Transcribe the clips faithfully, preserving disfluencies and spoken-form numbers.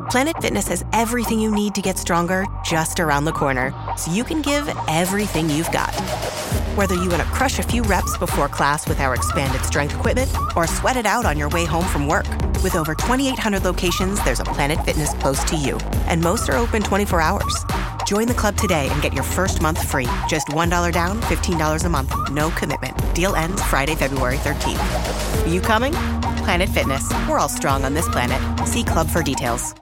Planet Fitness has everything you need to get stronger just around the corner, so you can give everything you've got. Whether you want to crush a few reps before class with our expanded strength equipment or sweat it out on your way home from work. With over twenty-eight hundred locations, there's a Planet Fitness close to you, and most are open twenty-four hours. Join the club today and get your first month free. Just one dollar down, fifteen dollars a month. No commitment. Deal ends Friday, February thirteenth. You coming? Planet Fitness. We're all strong on this planet. See club for details.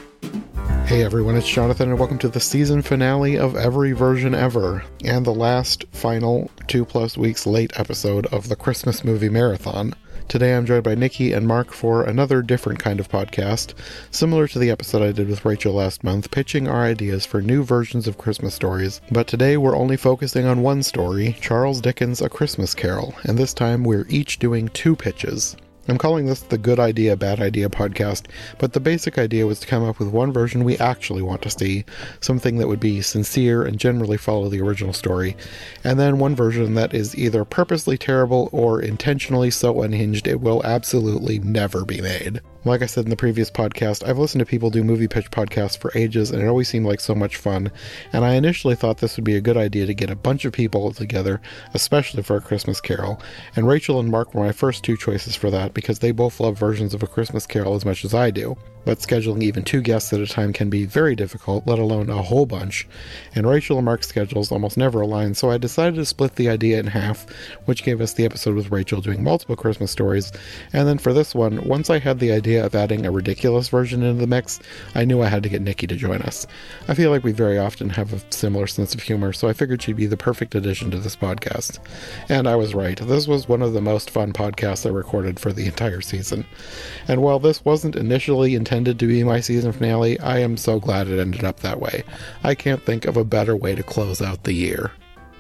Hey everyone, it's Jonathan, and welcome to the season finale of Every Version Ever, and the last, final, two plus weeks late episode of the Christmas Movie Marathon. Today I'm joined by Nikki and Mark for another different kind of podcast, similar to the episode I did with Rachel last month, pitching our ideas for new versions of Christmas stories. But today we're only focusing on one story, Charles Dickens' A Christmas Carol, and this time we're each doing two pitches. I'm calling this the Good Idea, Bad Idea podcast, but the basic idea was to come up with one version we actually want to see, something that would be sincere and generally follow the original story, and then one version that is either purposely terrible or intentionally so unhinged it will absolutely never be made. Like I said in the previous podcast, I've listened to people do movie pitch podcasts for ages, and it always seemed like so much fun, and I initially thought this would be a good idea to get a bunch of people together, especially for A Christmas Carol, and Rachel and Mark were my first two choices for that, because they both love versions of A Christmas Carol as much as I do. But scheduling even two guests at a time can be very difficult, let alone a whole bunch, and Rachel and Mark's schedules almost never align, so I decided to split the idea in half, which gave us the episode with Rachel doing multiple Christmas stories, and then for this one, once I had the idea of adding a ridiculous version into the mix, I knew I had to get Nikki to join us. I feel like we very often have a similar sense of humor, so I figured she'd be the perfect addition to this podcast. And I was right, this was one of the most fun podcasts I recorded for the entire season. And while this wasn't initially intended intended to be my season finale, I am so glad it ended up that way. I can't think of a better way to close out the year.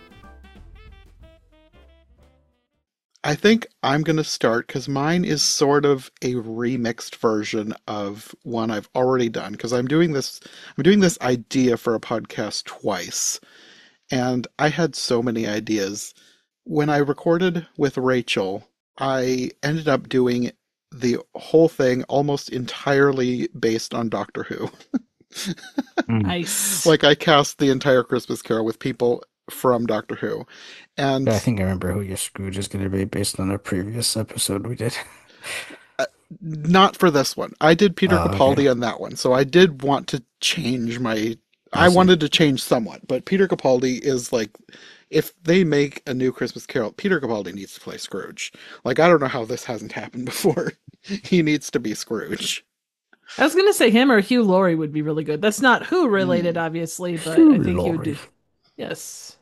I think I'm going to start because mine is sort of a remixed version of one I've already done, because I'm doing this I'm doing this idea for a podcast twice, and I had so many ideas. When I recorded with Rachel, I ended up doing the whole thing almost entirely based on Doctor Who. Nice. Like, I cast the entire Christmas Carol with people from Doctor Who. And I think I remember who your Scrooge is going to be based on a previous episode we did. uh, not for this one. I did Peter Oh, Capaldi okay. on that one, so I did want to change my... I, I see. wanted to change somewhat, but Peter Capaldi is like... If they make a new Christmas Carol, Peter Capaldi needs to play Scrooge. Like, I don't know how this hasn't happened before. He needs to be Scrooge. I was gonna say him or Hugh Laurie would be really good. That's not Who related, Mm. obviously, but Hugh I think he would do. Laurie. Yes.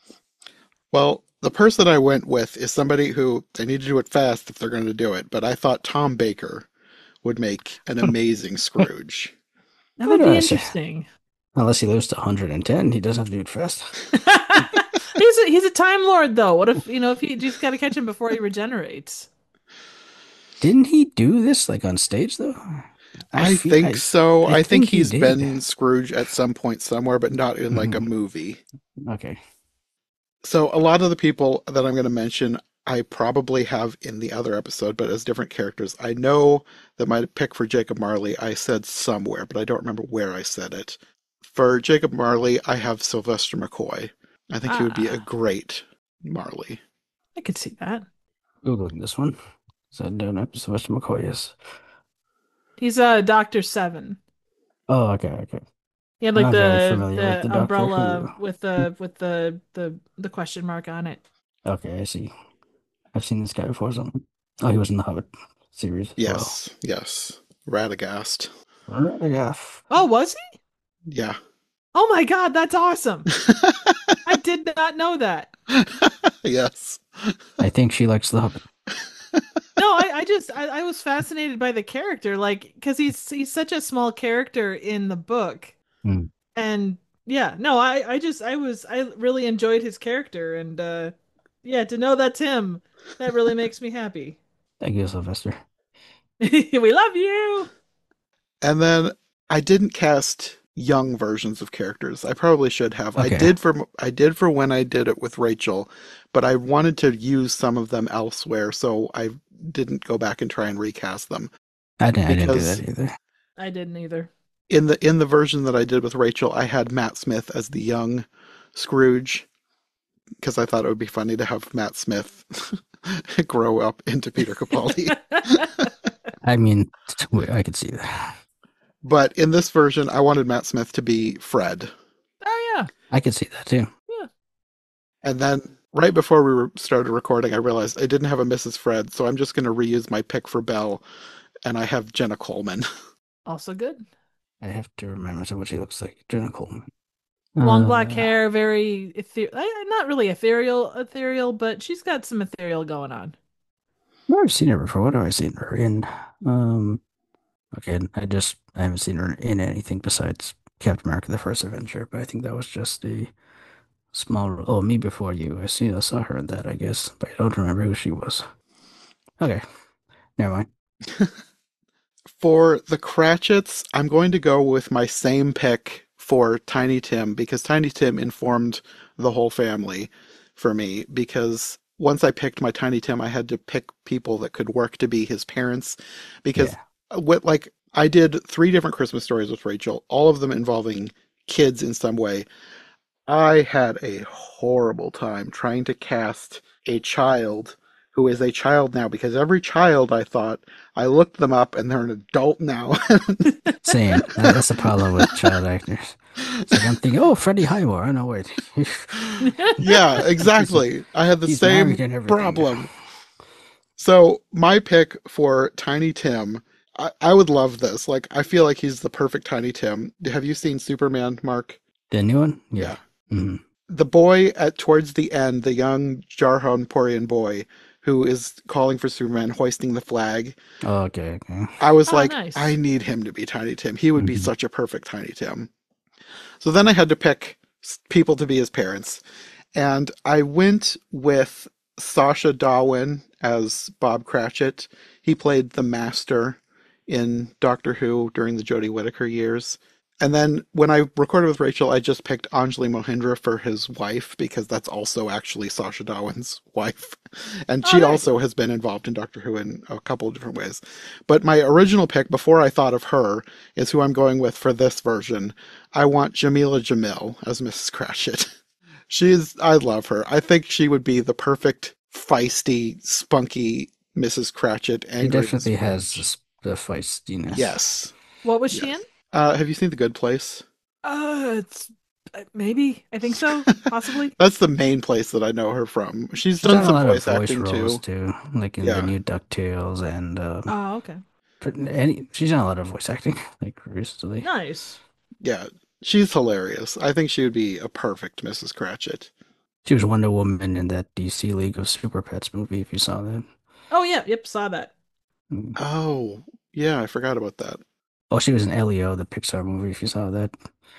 Well, the person I went with is somebody who, they need to do it fast if they're going to do it, but I thought Tom Baker would make an amazing Scrooge. That would What be did I say? interesting. Unless he lives to one hundred ten, he doesn't have to do it fast. he's a he's a time lord though. What if you know if you just gotta catch him before he regenerates? Didn't he do this like on stage though? I, feel- think I- so. I, I think, think he he's did. been Scrooge at some point somewhere, but not in like a Mhm. movie. Okay. So a lot of the people that I'm going to mention, I probably have in the other episode, but as different characters. I know that my pick for Jacob Marley, I said somewhere, but I don't remember where I said it. For Jacob Marley, I have Sylvester McCoy. I think he would be a Ah. great Marley. I could see that. Googling this one. So I don't know. Sylvester McCoy is. He's uh Doctor Seven. Oh, okay, okay. He had I'm like not very the familiar the, with the Doctor umbrella Who. with the with the, the the question mark on it. Okay, I see. I've seen this guy before. Something. Oh, he was in the Hobbit series. as Yes, yes. Radagast. Well. Yeah. Oh, was he? Yeah. Oh my God, that's awesome! I did not know that. Yes. I think she likes the Hobbit. No, I, I just I, I was fascinated by the character, like because he's he's such a small character in the book, Hmm. and yeah, no, I I just I was I really enjoyed his character, and uh yeah, to know that's him, that really makes me happy. Thank you, Sylvester. We love you. And then I didn't cast young versions of characters. I probably should have. I Okay. did for I did for when I did it with Rachel, but I wanted to use some of them elsewhere, so I didn't go back and try and recast them. I didn't, I didn't do Because- that either. I didn't either. in the in the version that I did with Rachel, I had Matt Smith as the young Scrooge because I thought it would be funny to have Matt Smith grow up into Peter Capaldi. I mean, I could see that. But in this version, I wanted Matt Smith to be Fred. Oh yeah, I could see that too. yeah. And then right before we were started recording, I realized I didn't have a Missus Fred, so I'm just going to reuse my pick for Belle, and I have Jenna Coleman. Also good. I have to remember what she looks like. Jenna Coleman. Long Uh, black hair, very ethereal. Not really ethereal, ethereal, but she's got some ethereal going on. I've seen her before. What have I seen her in? Um, okay, I just I haven't seen her in anything besides Captain America: The First Avenger, but I think that was just a small. Oh, Me Before You. I see. I saw her in that, I guess, but I don't remember who she was. Okay, never mind. For the Cratchits, I'm going to go with my same pick for Tiny Tim because Tiny Tim informed the whole family for me because once I picked my Tiny Tim, I had to pick people that could work to be his parents because Yeah. what like I did three different Christmas stories with Rachel, all of them involving kids in some way. I had a horrible time trying to cast a child who is a child now because every child I thought I looked them up and they're an adult now. Same. That- That's the problem with child actors. It's like I'm thinking, oh, Freddie Highmore. I know, wait. Yeah, exactly. I had the He's same married and everything. problem. So my pick for Tiny Tim, I, I would love this. Like, I feel like he's the perfect Tiny Tim. Have you seen Superman, Mark? The new one? Yeah. Mhm. The boy at towards the end, the young Jarhon Porian boy who is calling for Superman, hoisting the flag. Oh, okay, okay. I was Oh, like, nice. I need him to be Tiny Tim. He would be Mhm. such a perfect Tiny Tim. So then I had to pick s- people to be his parents. And I went with Sasha Darwin as Bob Cratchit. He played the Master in Doctor Who during the Jodie Whittaker years. And then when I recorded with Rachel, I just picked Anjali Mohindra for his wife because that's also actually Sasha Darwin's wife. And she Oh, nice. also has been involved in Doctor Who in a couple of different ways. But my original pick, before I thought of her, is who I'm going with for this version. I want Jamila Jamil as Missus Cratchit. She's, I love her. I think she would be the perfect, feisty, spunky Missus Cratchit. He Angry definitely Missus has Cratchit. the, the feistiness. Yes. What was she Yes. in? Uh, have you seen The Good Place? Uh, it's uh, maybe. I think so. Possibly. That's the main place that I know her from. She's She's done done a some lot voice of voice acting roles too. too, like in Yeah. the new DuckTales and uh, Oh, okay. but any. She's done a lot of voice acting, like recently. Nice. Yeah, she's hilarious. I think she would be a perfect Missus Cratchit. She was Wonder Woman in that D C League of Super Pets movie. If you saw that. Oh yeah. Yep. Saw that. Mm. Oh, yeah, I forgot about that. Oh, she was in Elio, the Pixar movie. If you saw that.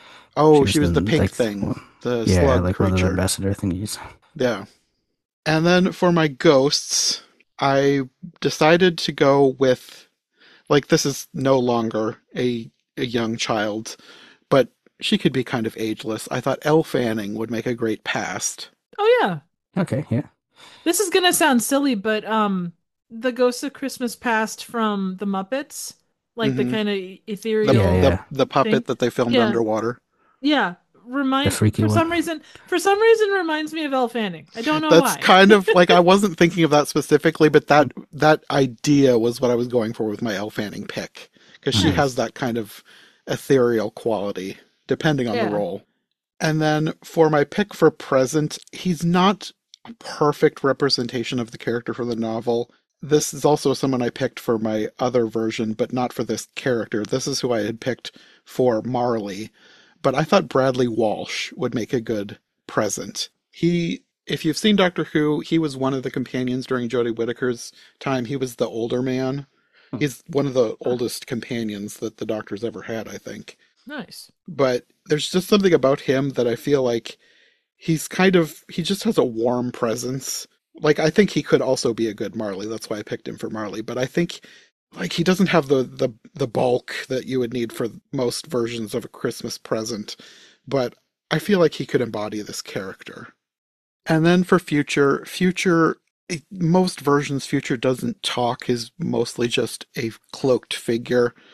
Oh, She she was was the in, pink like, thing, well, the Yeah, slug like one of the creature. ambassador thingies. Yeah. And then for my ghosts, I decided to go with, like, this is no longer a, a young child, but she could be kind of ageless. I thought Elle Fanning would make a great past. Oh yeah. Okay, yeah. This is gonna sound silly, but um, the Ghost of Christmas Past from the Muppets, like the Mhm. kind of The, ethereal. Yeah, the, yeah. the puppet thing. that they filmed Yeah. underwater. Yeah, remind The freaky for one. some reason. For some reason, reminds me of Elle Fanning. I don't know That's why. kind of like I wasn't thinking of that specifically, but that that idea was what I was going for with my Elle Fanning pick because she Nice. has that kind of ethereal quality depending on Yeah. the role. And then for my pick for present, he's not a perfect representation of the character for the novel. This is also someone I picked for my other version, but not for this character. This is who I had picked for Marley. But I thought Bradley Walsh would make a good present. He, if you've seen Doctor Who, he was one of the companions during Jodie Whittaker's time. He was the older man. Hmm. He's one of the oldest companions that the Doctor's ever had, I think. Nice. But there's just something about him that I feel like he's kind of, he just has a warm presence. Like, I think he could also be a good Marley. That's why I picked him for Marley. But I think, like, he doesn't have the, the, the bulk that you would need for most versions of a Christmas present. But I feel like he could embody this character. And then for Future, Future, most versions, Future doesn't talk, is mostly just a cloaked figure.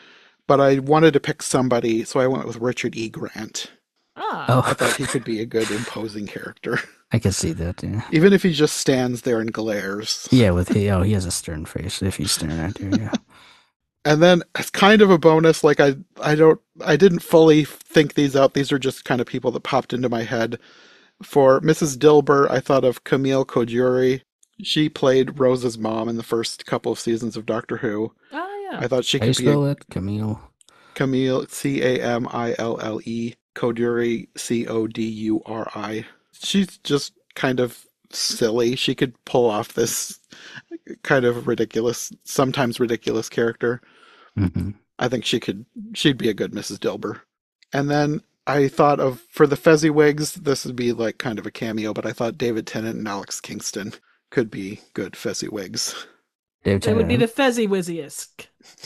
but I wanted to pick somebody, so I went with Richard E. Grant. Ah. Oh, I thought he could be a good imposing character. I can see that. Yeah. Even if he just stands there and glares. Yeah, with he, oh, he has a stern face if he's staring at you. Yeah. And then as kind of a bonus, like I, I don't, I didn't fully think these out. These are just kind of people that popped into my head. For Missus Dilber, I thought of Camille Koduri. She played Rose's mom in the first couple of seasons of Doctor Who. Oh yeah. I thought she How you could be spell a, it? Camille. Camille, C A M I L L E, Koduri, C O D U R I. She's just kind of silly. She could pull off this kind of ridiculous, sometimes ridiculous character. Mm-hmm. I think she could, she'd be a good Missus Dilber. And then I thought of, for the Fezziwigs, this would be like kind of a cameo, but I thought David Tennant and Alex Kingston could be good Fezziwigs. David They would be the Tennant. Fezzy Wizziest.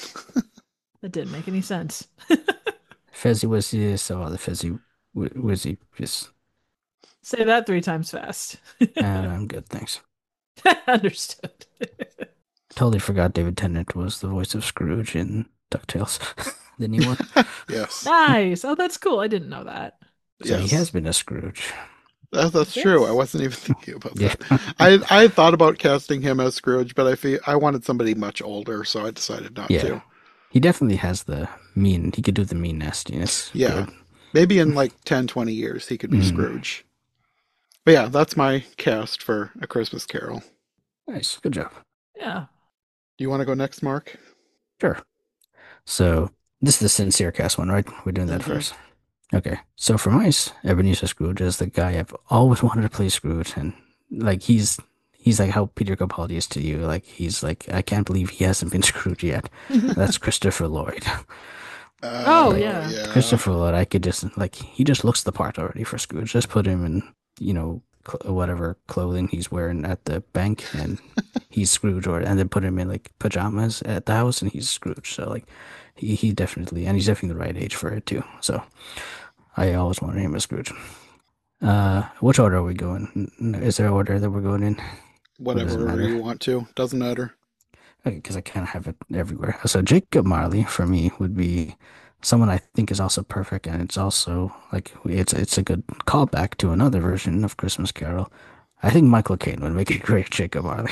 That didn't make any sense. Fezzy Wizzy. So the Fezzy Wi- Wizzy is. Say that three times fast. And I'm good, thanks. Understood. Totally forgot David Tennant was the voice of Scrooge in DuckTales, the new one. Yes. Nice. Oh, that's cool. I didn't know that. So Yes. he has been a Scrooge. That, that's Yes. true. I wasn't even thinking about Yeah. that. I I had thought about casting him as Scrooge, but I feel I wanted somebody much older, so I decided not Yeah. to. He definitely has the mean. He could do the mean nastiness. Yeah. Good. Maybe in like ten, twenty years he could be Mhm. Scrooge. But yeah, that's my cast for A Christmas Carol. Nice. Good job. Yeah. Do you want to go next, Mark? Sure. So this is the sincere cast one, right? We're doing that Mhm. first. Okay. So for mice, Ebenezer Scrooge is the guy I've always wanted to play Scrooge, and like he's he's like how Peter Capaldi is to you. Like he's like I can't believe he hasn't been Scrooge yet. That's Christopher Lloyd. Uh, Oh, yeah. Christopher Lloyd, I could just like he just looks the part already for Scrooge. Just put him in, you know, cl- whatever clothing he's wearing at the bank, and he's Scrooge. Or and then put him in like pajamas at the house, and he's Scrooge. So like, he he definitely, and he's definitely the right age for it too. So I always wanted him as Scrooge. Uh, which order are we going? N- Is there an order that we're going in? Whatever doesn't matter. you want to. Doesn't matter. Okay, because I kind of have it everywhere. So Jacob Marley for me would be someone I think is also perfect, and it's also like it's it's a good callback to another version of Christmas Carol. I think Michael Caine would make a great Jacob Marley.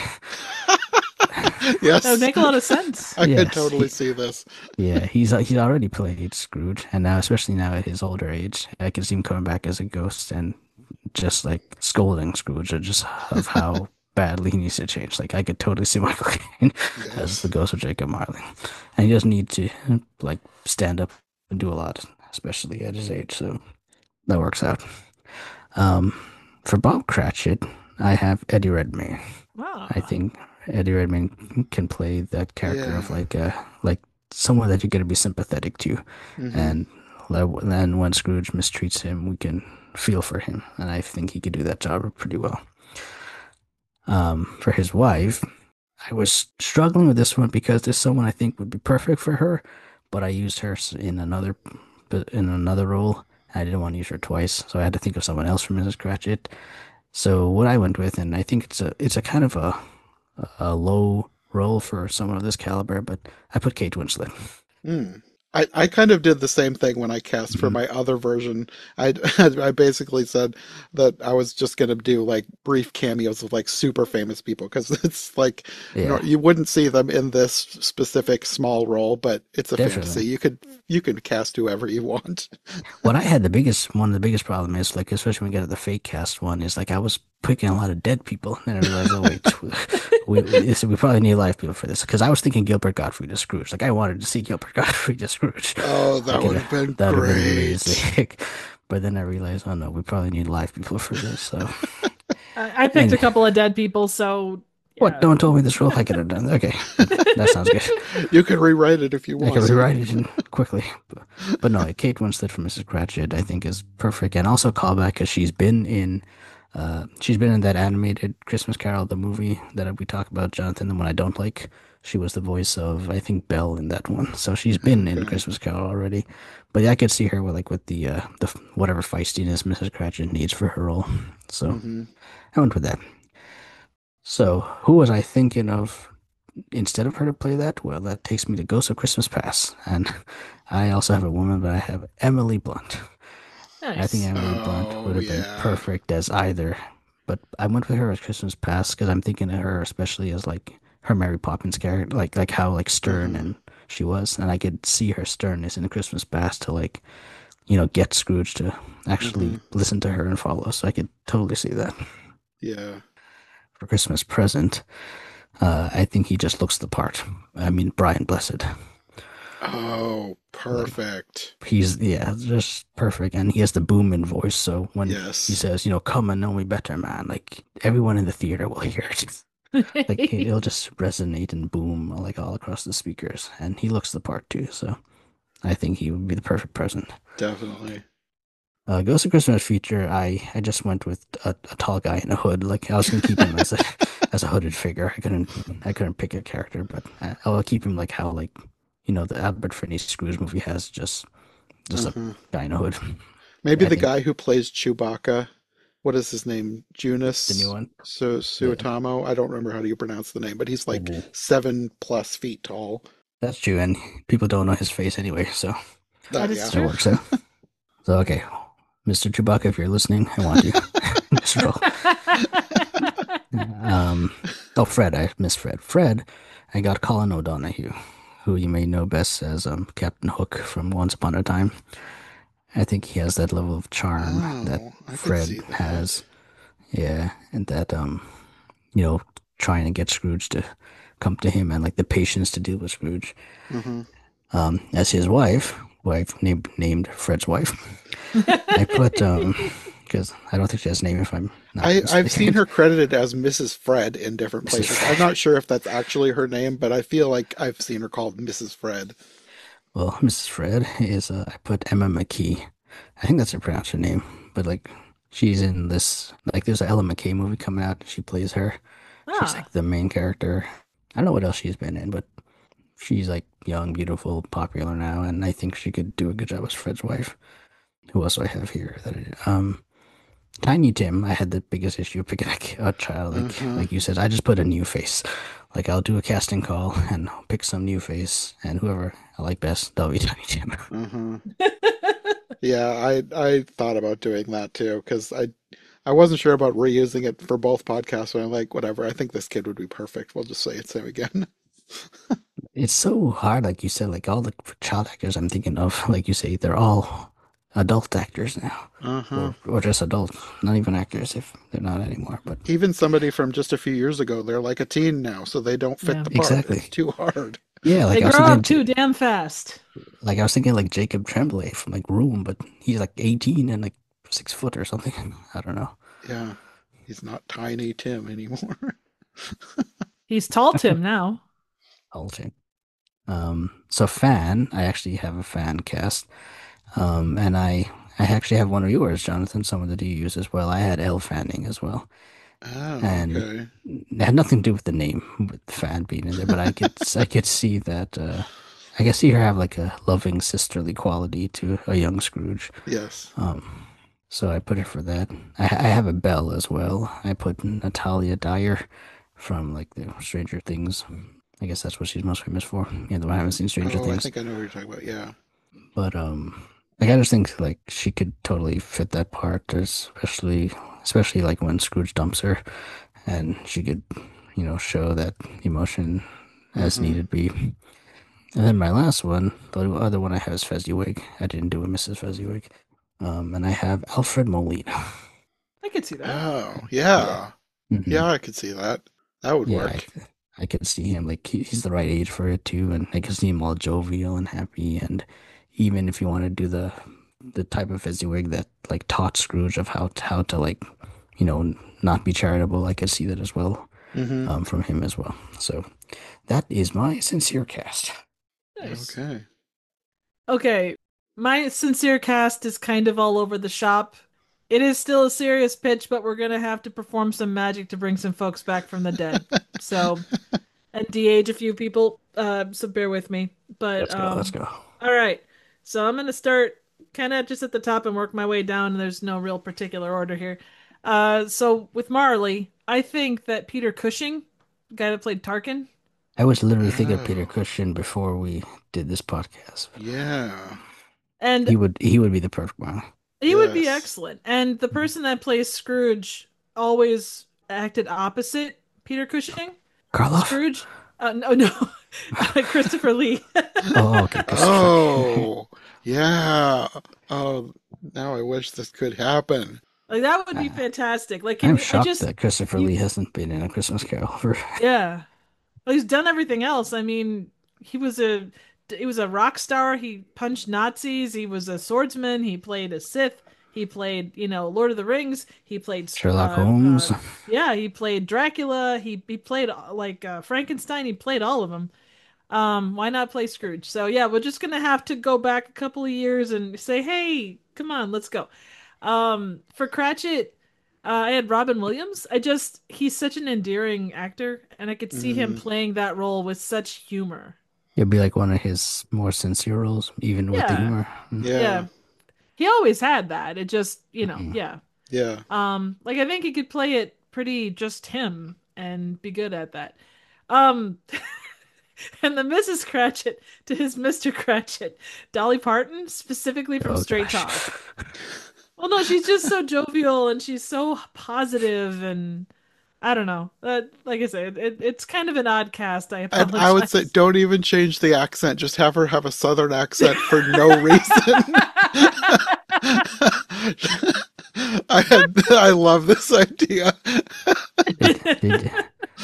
Yes. That would make a lot of sense. I could Yes, totally he- see this. Yeah, he's he's already played Scrooge, and now especially now at his older age, I can see him coming back as a ghost and just like scolding Scrooge, or just of how badly he needs to change. Like I could totally see Michael Caine as Yes. the ghost of Jacob Marley, and he doesn't need to like stand up and do a lot, especially at his age. So that works out. Um, for Bob Cratchit, I have Eddie Redmayne. Wow. I think Eddie Redmayne can play that character of Yeah. like uh like someone that you're gonna be sympathetic to, Mhm. and le- then when Scrooge mistreats him, we can feel for him, and I think he could do that job pretty well. Um, for his wife, I was struggling with this one because there's someone I think would be perfect for her, but I used her s- in another in another role. I didn't want to use her twice, so I had to think of someone else for Missus Cratchit. So what I went with, and I think it's a it's a kind of a a low role for someone of this caliber, but I put Kate Winslet. Hmm. I, I kind of did the same thing when I cast for Mhm. my other version. I, I basically said that I was just going to do like brief cameos of like super famous people because it's like you, know, Yeah, you wouldn't see them in this specific small role, but it's a Definitely. fantasy. You could you could cast whoever you want. what I had the biggest one of the biggest problem is like, especially when we get to the fake cast one, is like I was picking a lot of dead people, and I realized, oh wait, we we, this- we probably need live people for this because I was thinking Gilbert Gottfried as Scrooge. Like I wanted to see Gilbert Gottfried as Scrooge. Oh, that Okay, would have been That would have been really great. sick. But then I realized, oh no, we probably need live people for this. So I, I picked And- a couple of dead people, so what? yeah. No one told me this rule. I could have done. Okay, that sounds good. You could rewrite it if you I want. could rewrite it in quickly. But, but no, Kate Winslet from Missus Cratchit, I think, is perfect. And also callback because she's been in, uh, she's been in that animated Christmas Carol, the movie that we talk about, Jonathan, the one I don't like. She was the voice of, I think, Belle in that one. So she's been in Okay. Christmas Carol already. But yeah, I could see her with like with the uh, the whatever feistiness Missus Cratchit needs for her role. So Mhm. I went with that. So who was I thinking of instead of her to play that? Well, that takes me to Ghost of Christmas Past, and I also have a woman, but I have Emily Blunt. I think Nice. Emily Blunt Oh would have been yeah. perfect as either, but I went with her as Christmas Past because I'm thinking of her especially as like her Mary Poppins character, like like how like stern Uh-huh. and she was, and I could see her sternness in the Christmas Past to like you know get Scrooge to actually Uh-huh. listen to her and follow. So I could totally see that. Yeah. For Christmas Present, uh, I think he just looks the part. I mean, Brian Blessed. Oh, Like perfect. he's yeah, just perfect, and he has the booming voice. So when he Yes. says, you know, "Come and know me better, man," like everyone in the theater will hear it. Like it'll just resonate and boom like all across the speakers, and he looks the part too. So I think he would be the perfect present. Definitely. Uh, Ghost of Christmas Future, I I just went with a, a tall guy in a hood. Like I was gonna keep him as a as a hooded figure. I couldn't I couldn't pick a character, but I, I'll keep him like how like you know the Albert Finney Scrooge movie has just just a Uh-huh. guy in a hood. Maybe I the think guy who plays Chewbacca. What is his name? the new Junus one. Su Yeah. Suetamo. I don't remember how do you pronounce the name, but he's like Oh, seven plus feet tall. that's true, and people don't know his face anyway, so That That is yeah. that true. works out. So okay, mister Chewbacca, if you're listening, I want you in this role. Um, oh Fred, I miss Fred. Fred, I got Colin O'Donoghue, who you may know best as um Captain Hook from Once Upon a Time. I think he has that level of charm that Oh, I could Fred see that. has. Yeah, and that um, you know, trying to get Scrooge to come to him and like the patience to deal with Scrooge. Hmm. Um, as his wife, wife named named Fred's wife. I put um because I don't think she has a name if I'm not I I've seen mistaken. her credited as missus Fred in different missus places. I'm Fred. not sure if that's actually her name, but I feel like I've seen her called missus Fred. Well, missus Fred is uh, I put Emma McKee. I think that's her pronounced her name, but like she's in this like there's an Ella McKay movie coming out. She plays her. She's Ah, like the main character. I don't know what else she's been in, but she's like young, beautiful, popular now, and I think she could do a good job as Fred's wife. Who else do I have here? That I, um, Tiny Tim. I had the biggest issue picking a, a child. Like Uh-huh. like you said, I just put a new face. Like I'll do a casting call and I'll pick some new face, and whoever I like best, that'll be Tiny Tim. Uh-huh. Yeah, I I thought about doing that too because I I wasn't sure about reusing it for both podcasts, but I'm like, whatever. I think this kid would be perfect. We'll just say it's him again. It's so hard, like you said, like all the child actors I'm thinking of, like you say, they're all adult actors now, Uh-huh. or or just adults, not even actors if they're not anymore. But Even somebody from just a few years ago, they're like a teen now, so they don't fit yeah. the part. It's exactly, too hard. yeah. They Like I was grow thinking, up too damn fast. like I was thinking, like Jacob Tremblay from like Room, but he's like eighteen and like six foot or something. I don't know. Yeah, he's not Tiny Tim anymore. He's tall Tim now. I'll change. Um, so fan, I actually have a fan cast. Um, and I I actually have one of yours, Jonathan, someone that you use as well. I had Elle Fanning as well. Oh, And okay. it had nothing to do with the name, with the fan being in there, but I could I could see that uh I could see her have like a loving sisterly quality to a young Scrooge. Yes. Um, so I put her for that. I, I have a Belle as well. I put Natalia Dyer from like the Stranger Things. I guess that's what she's most famous for. Yeah, though I haven't seen Stranger Oh, I Things. think I know what you're talking about. Yeah. But um, like I just think like she could totally fit that part, especially especially like when Scrooge dumps her, and she could, you know, show that emotion as Uh-huh. needed be. And then my last one, the other one I have is Fezziwig. I didn't do a missus Fezziwig. Um, and I have Alfred Molina. I could see that. Oh, Yeah. yeah. hmm Yeah, I could see that. That would Yeah, I, work. I could see him like he, he's the right age for it too, and I could see him all jovial and happy. And even if you want to do the the type of Fezziwig that like taught Scrooge of how to, how to like you know not be charitable, I could see that as well Mm-hmm. um, from him as well. So that is my sincere cast. Nice. Okay. Okay, my sincere cast is kind of all over the shop. It is still a serious pitch, but we're gonna have to perform some magic to bring some folks back from the dead. So, and de-age a few people. Uh, so bear with me. But Let's go. Let's um, go. all right. So I'm gonna start kind of just at the top and work my way down. There's no real particular order here. Uh, so with Marley, I think that Peter Cushing, the guy that played Tarkin, I was literally thinking of Peter Oh, Cushing before we did this podcast. yeah. And He would he would be the perfect one. he would be Yes. excellent. And the person that plays Scrooge always acted opposite Peter Cushing. Karloff? Scrooge, uh, no, no, Christopher Lee. Oh, okay, Christopher. Oh, yeah. Oh, now I wish this could happen. Like that would be Uh, fantastic. Like, I'm can I shocked just that Christopher you? Lee hasn't been in A Christmas Carol for. Yeah. Well, he's done everything else. I mean, he was a he was a rock star. He punched Nazis. He was a swordsman. He played a Sith. He played, you know, Lord of the Rings. He played, Sherlock uh, uh, Holmes. yeah, he played Dracula. He he played uh, like uh, Frankenstein. He played all of them. Um, why not play Scrooge? So yeah, we're just gonna have to go back a couple of years and say, hey, come on, let's go. Um, for Cratchit, uh, I had Robin Williams. I just he's such an endearing actor, and I could see him Mm, playing that role with such humor. It'd be like one of his more sincere roles, even with the Yeah, humor. Mm, yeah. yeah. He always had that. It just, you know, mm. yeah. Yeah. Um, like I think he could play it pretty just him and be good at that. Um, and the missus Cratchit to his mister Cratchit, Dolly Parton, specifically from Oh Straight gosh. Talk. Well, no, she's just so jovial and she's so positive and I don't know. Uh, like I said, it, it's kind of an odd cast. I And I would say apologize. don't even change the accent. Just have her have a southern accent for no reason. I had, I love this idea. It, it,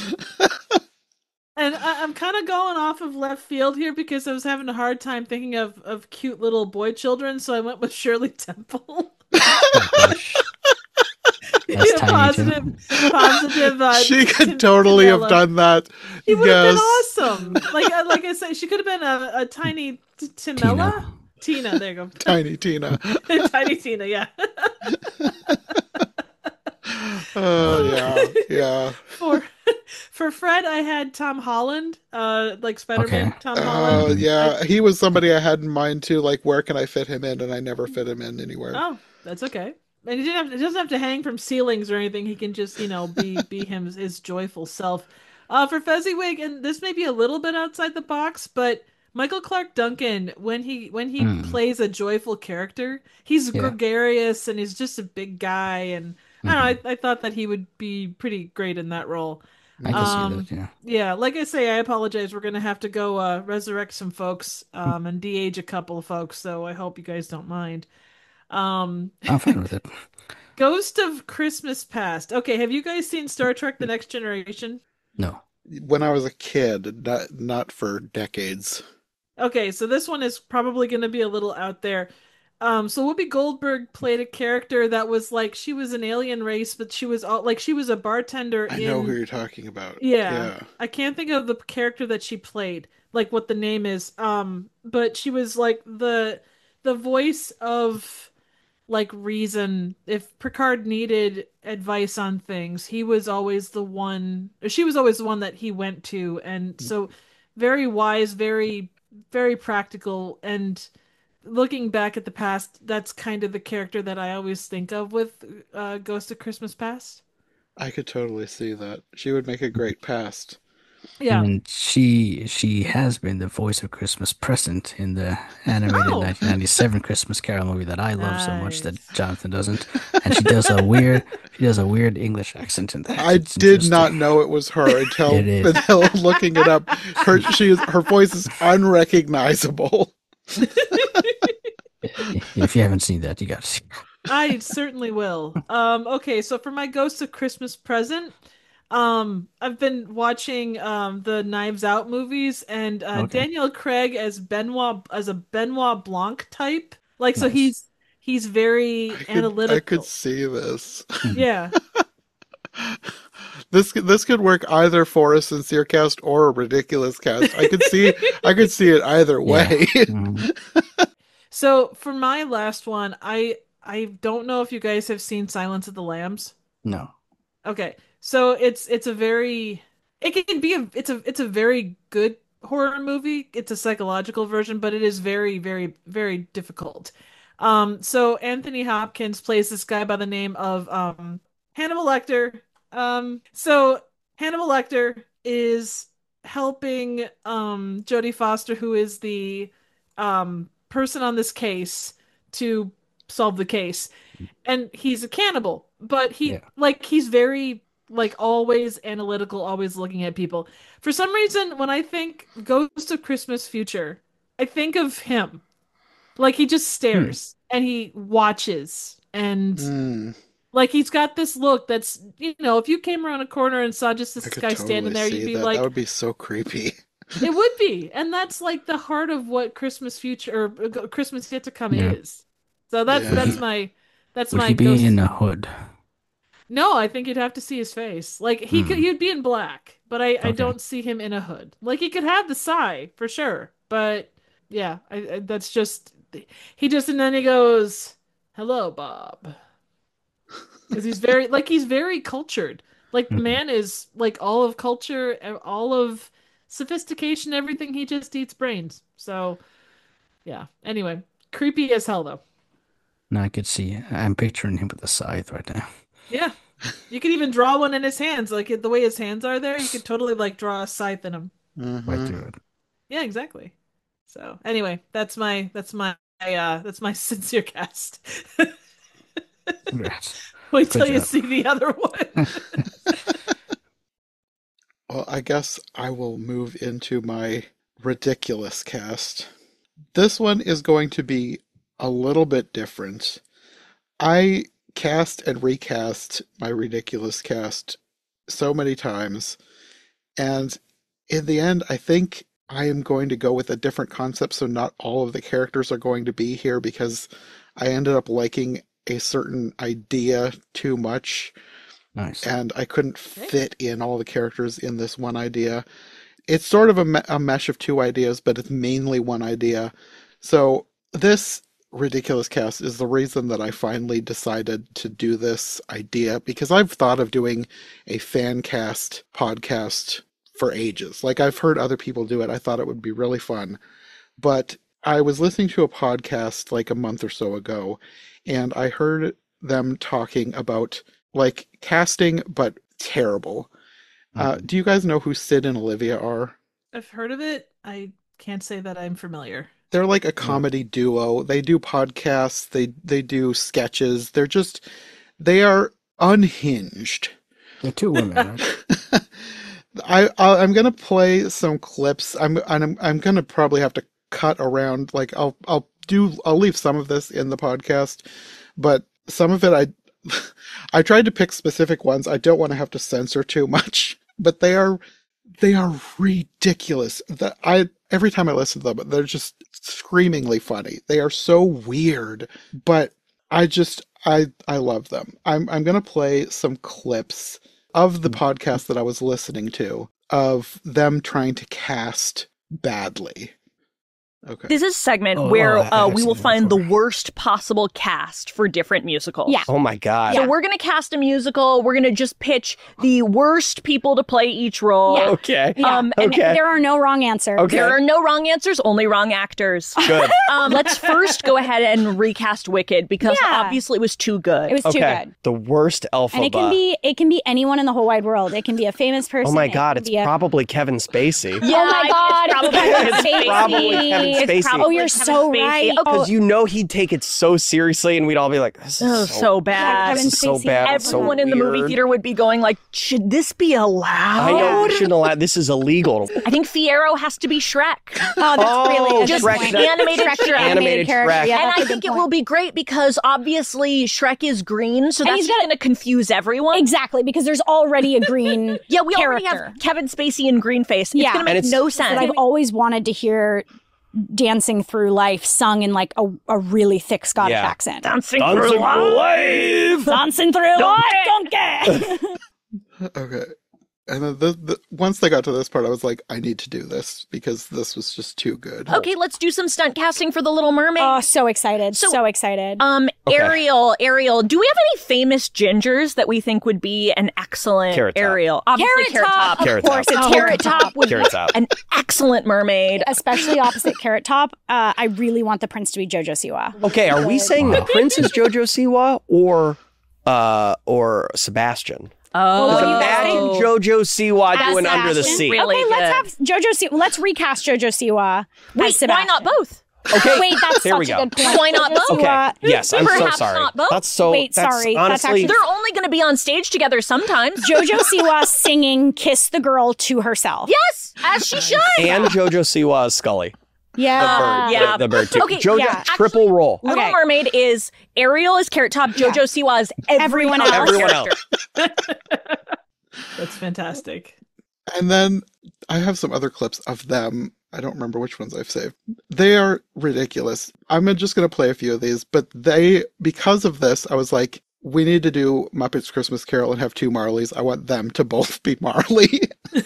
And I, I'm kind of going off of left field here because I was having a hard time thinking of, of cute little boy children, so I went with Shirley Temple. oh gosh. That's Yeah, Tiny positive, Tim. positive. Uh, She could Tin- totally have Tinderella. done that. She would have been Yes. awesome. Like, uh, like I said, she could have been a, a tiny t- Tina. Timella. Tina, there you Tiny Tina. go. Tiny Tina, yeah. Oh, yeah. Yeah. For for Fred, I had Tom Holland, uh, like Okay. Spider-Man, Tom Holland. Oh, Mhm. I, yeah. He was somebody I had in mind too. Like, where can I fit him in? And I never fit him in anywhere. oh, that's okay. And he didn't have, he doesn't have to hang from ceilings or anything. He can just, you know, be be him his joyful self. Uh, for Fezziwig, and this may be a little bit outside the box, but Michael Clark Duncan, when he when he Mm. plays a joyful character, he's Yeah. gregarious and he's just a big guy, and I hmm don't know, I, I thought that he would be pretty great in that role. I can see Mm. Um, that. Yeah. yeah, like I say, I apologize. We're gonna have to go uh, resurrect some folks, um, and de-age a couple of folks, so I hope you guys don't mind. Um, I'm fine with it. Ghost of Christmas Past. Okay, have you guys seen Star Trek: The Next Generation? No. When I was a kid, not not for decades. Okay, so this one is probably going to be a little out there. Um, so Whoopi Goldberg played a character that was like she was an alien race, but she was all like she was a bartender I know who in you're talking about. yeah. Yeah. I can't think of the character that she played, like what the name is. Um, but she was like the the voice of like reason. If Picard needed advice on things, he was always the one, or she was always the one that he went to. And so very wise, very, very practical. And looking back at the past, that's kind of the character that I always think of with uh, Ghost of Christmas Past. I could totally see that. She would make a great past. Yeah. And she she has been the voice of Christmas Present in the animated Oh, nineteen ninety-seven Christmas Carol movie that I love so much that nice. Jonathan doesn't. And she does a weird she does a weird English accent in that. I It's did not interesting. know it was her until It is. until looking it up. Her she is her voice is unrecognizable. If you haven't seen that, you gotta see. I certainly will. Um, okay, so for my Ghost of Christmas Present, um, I've been watching um the Knives Out movies and uh Okay, Daniel Craig as Benoit as a Benoit Blanc type. Like so nice. he's he's very I could I could analytical. see this. Mhm. Yeah. This could- this could work either for a sincere cast or a ridiculous cast. I could see I could see it either Yeah. way. Mhm. So for my last one, I I don't know if you guys have seen Silence of the Lambs. No. Okay. So it's it's a very it can be a it's a it's a very good horror movie. It's a psychological version, but it is very very very difficult. Um so Anthony Hopkins plays this guy by the name of um Hannibal Lecter. Um so Hannibal Lecter is helping um Jodie Foster, who is the um person on this case, to solve the case. And he's a cannibal, but he Yeah. like he's very like always analytical, always looking at people. For some reason, when I think Ghost of Christmas Future, I think of him. Like he just stares and he watches and Mm, like he's got this look that's, you know, if you came around a corner and saw just I this could guy totally standing there, see you'd be that. like, That would be so creepy. it would be. And that's like the heart of what Christmas Future or uh, Christmas Yet to Come Yeah. is. So that's Yeah. that's my that's Would my he be ghost. in a hood? No, I think you'd have to see his face. Like he could Hmm. he'd be in black, but I I Okay. don't see him in a hood. Like he could have the sigh for sure, but yeah, I, I that's just he just and then he goes, "Hello, Bob." Because he's very like he's very cultured. Like the Mhm. man is like all of culture, and all of sophistication, everything. He just eats brains. So yeah. Anyway, creepy as hell though. No, I could see. I'm picturing him with a scythe right now. Yeah. You could even draw one in his hands, like the way his hands are there. You could totally like draw a scythe in him. Mhm. Right through it. Yeah, exactly. So anyway, that's my that's my uh that's my sincere cast. Congrats. Wait till Good you job. see the other one. Well, I guess I will move into my ridiculous cast. This one is going to be a little bit different. I cast and recast my ridiculous cast so many times, and in the end, I think I am going to go with a different concept, so not all of the characters are going to be here because I ended up liking a certain idea too much, Nice. and I couldn't fit in all the characters in this one idea. It's sort of a, me- a mesh of two ideas, but it's mainly one idea. So this ridiculous cast is the reason that I finally decided to do this idea, because I've thought of doing a fan cast podcast for ages. Like I've heard other people do it. I thought it would be really fun. But I was listening to a podcast like a month or so ago, and I heard them talking about like casting, but terrible. Uh, Mhm. do you guys know who Sid and Olivia are? I've heard of it. I can't say that I'm familiar. They're like a comedy duo. They do podcasts, they they do sketches. They're just they are unhinged. They're two women, right? I, I I'm gonna play some clips. I'm I'm I'm gonna probably have to cut around. Like I'll I'll do I'll leave some of this in the podcast, but some of it I I tried to pick specific ones. I don't want to have to censor too much, but they are they are ridiculous. That I every time I listen to them, they're just screamingly funny. They are so weird, but I just I I love them. I'm I'm gonna play some clips of the podcast that I was listening to of them trying to cast badly. Okay. This is a segment Oh, where oh, I- uh, I've we seen will it find the before. worst possible cast for different musicals. Yeah. Oh my god. So we're going to cast a musical. We're going to just pitch the worst people to play each role. Yeah. Okay. Yeah. Um, and okay. there are no wrong answers. Okay. There are no wrong answers, only wrong actors. Good. Um, let's first go ahead and recast Wicked because Yeah. obviously it was too good. It was too Okay. good. The worst Elphaba. And it can be it can be anyone in the whole wide world. It can be a famous person. Oh my it god, can it's be a- probably Kevin Spacey. Yeah, oh my god, it's probably it's Kevin Kevin Spacey. Probably Kevin It's Spacey. probably Oh, you're Kevin so Spacey. right. Oh, Because you know he'd take it so seriously, and we'd all be like, "This is oh, so, so bad. Kevin this is so Spacey. bad. it's so Everyone in the movie weird." theater would be going like, should this be allowed? I know we shouldn't allow. This is illegal. I think Fiyero has to be Shrek. Oh, that's Oh, really a just good Shrek, point. that- animated Shrek, the Shrek. Animated character. Shrek. Yeah, and that's a I good think it point. will be great because obviously Shrek is green, so And that's he's got- going to confuse everyone. Exactly, because there's already a green Yeah, we already character. have Kevin Spacey in green face. It's Yeah. going to And make it's- no that sense. I've always wanted to hear dancing through life sung in like a, a really thick Scottish Yeah. accent. Dancing Dancing through through life. life. Dancing through life, donkey. Okay. And then the, the, once they got to this part, I was like, I need to do this because this was just too good. Okay, let's do some stunt casting for The Little Mermaid. Oh, so excited. So- So, excited. um, Okay. Ariel, Ariel, do we have any famous gingers that we think would be an excellent Carrot Top. Ariel? Obviously, Carrot Top, of Carrot course. Top. It's Oh, Carrot Top. would Carrot be Top. an excellent mermaid. Especially opposite Carrot Top. Uh, I really want the prince to be Jojo Siwa. Okay, are we saying the Prince is Jojo Siwa or uh or Sebastian? Oh, Well, you guys Imagine think- JoJo Siwa As doing Under the Sebastian? Sea. Really okay, let's good. have JoJo Siwa. Let's recast JoJo Siwa. Wait, as Sebastian. why not both? Okay, Wait, that's there such we a go. good point. Why not JoJo both? Okay, Siwa- yes, I'm so Perhaps sorry. not both? That's so. Wait, that's sorry, that's Honestly, actually- They're only going to be on stage together sometimes. JoJo Siwa singing "Kiss the Girl" to herself. Yes, as she should. and JoJo Siwa is Scully. Yeah. The bird. yeah. The, the bird, too. Okay, JoJo, yeah. triple roll. Little Okay. Mermaid is Ariel is Carrot Top, JoJo Siwa is every Everyone other else. Everyone character. That's fantastic. And then I have some other clips of them. I don't remember which ones I've saved. They are ridiculous. I'm just going to play a few of these, but they, because of this, I was like, we need to do Muppets Christmas Carol and have two Marleys. I want them to both be Marley.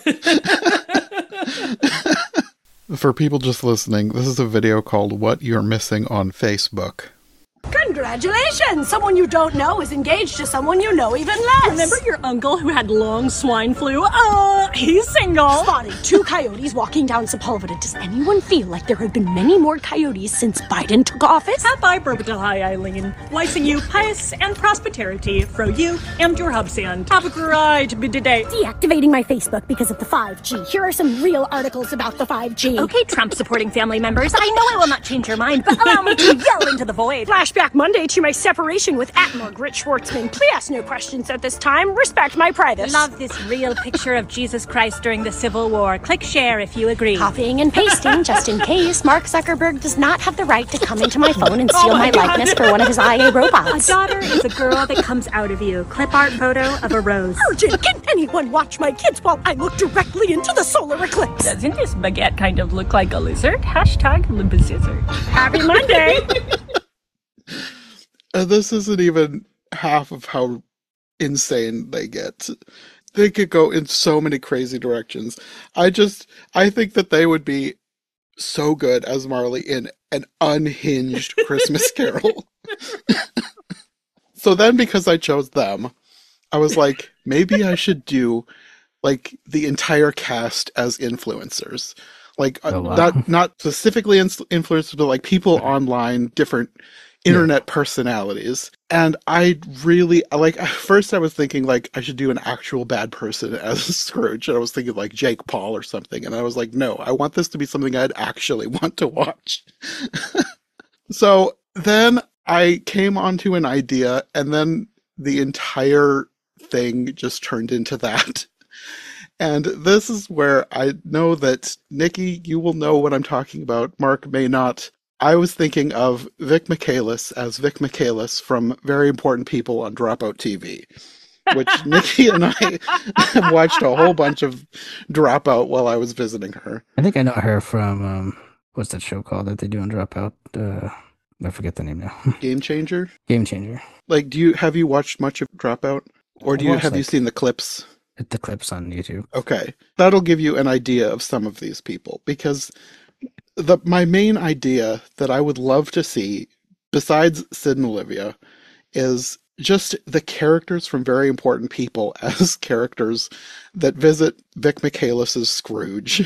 For people just listening, this is a video called What You're Missing on Facebook. Congratulations! Someone you don't know is engaged to someone you know even less. Remember your uncle who had long swine flu? Uh, he's single. Spotted two coyotes walking down Sepulveda. Does anyone feel like there have been many more coyotes since Biden took office? Happy birthday, Eileen. Wishing you peace and prosperity for you and your hubsand. Have a great day. Deactivating my Facebook because of the five G. Here are some real articles about the five G. Okay, Trump-supporting family members, I know I will not change your mind, but allow me to yell into the void. Flashback Monday to my separation with Atmore Grit Schwartzman. Please ask no questions at this time. Respect my privacy. Love this real picture of Jesus Christ during the Civil War. Click share if you agree. Copying and pasting just in case. Mark Zuckerberg does not have the right to come into my phone and steal Oh my my, God. likeness for one of his I A A robots. daughter is a girl that comes out of you. Clip art photo of a rose. Urgent! Can anyone watch my kids while I look directly into the solar eclipse? Doesn't this baguette kind of look like a lizard? Hashtag Limbicizard. Happy Monday! And this isn't even half of how insane they get. They could go in so many crazy directions. I just, I think that they would be so good as Marley in an unhinged Christmas Carol. So then, because I chose them, I was like, maybe I should do like the entire cast as influencers. Like, Oh, wow. uh, not, not specifically ins- influencers, but like people online, different internet personalities. And I really, like, at first I was thinking, like, I should do an actual bad person as Scrooge. And I was thinking, like, Jake Paul or something. And I was like, no, I want this to be something I'd actually want to watch. So then I came onto an idea, and then the entire thing just turned into that. And this is where I know that, Nikki, you will know what I'm talking about. Mark may not. I was thinking of Vic Michaelis as Vic Michaelis from Very Important People on Dropout T V, which Nikki and I have watched a whole bunch of Dropout while I was visiting her. I think I know her from um, what's that show called that they do on Dropout? Uh, I forget the name now. Game Changer? Game Changer. Like, do you have you watched much of Dropout? Or do I you watched, have you like- seen the clips? The clips on YouTube. Okay. That'll give you an idea of some of these people, because the my main idea that I would love to see, besides Sid and Olivia, is just the characters from Very Important People as characters that visit Vic Michaelis's Scrooge.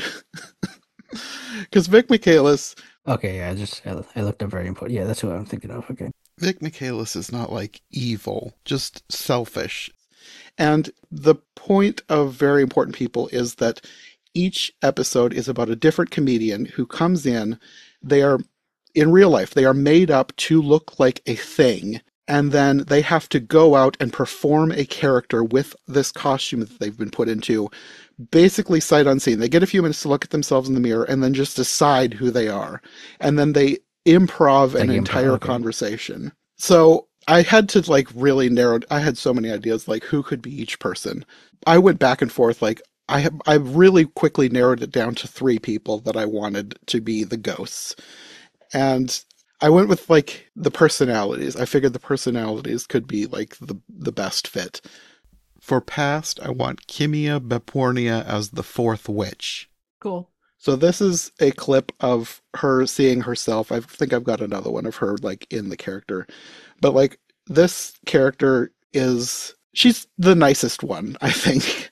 Because Vic Michaelis, Okay, yeah, I just I, I looked up Very Important. Yeah, that's who I'm thinking of. Okay. Vic Michaelis is not like evil, just selfish. And the point of Very Important People is that each episode is about a different comedian who comes in. They are, in real life, they are made up to look like a thing. And then they have to go out and perform a character with this costume that they've been put into, basically sight unseen. They get a few minutes to look at themselves in the mirror and then just decide who they are. And then they improv an Like improv, entire okay. conversation. So I had to like really narrow, I had so many ideas, like who could be each person. I went back and forth, like I have, I really quickly narrowed it down to three people that I wanted to be the ghosts. And I went with like the personalities. I figured the personalities could be like the, the best fit. For past, I want Kimia Bepornia as the fourth witch. Cool. So this is a clip of her seeing herself. I think I've got another one of her like in the character. But like this character is, she's the nicest one, I think.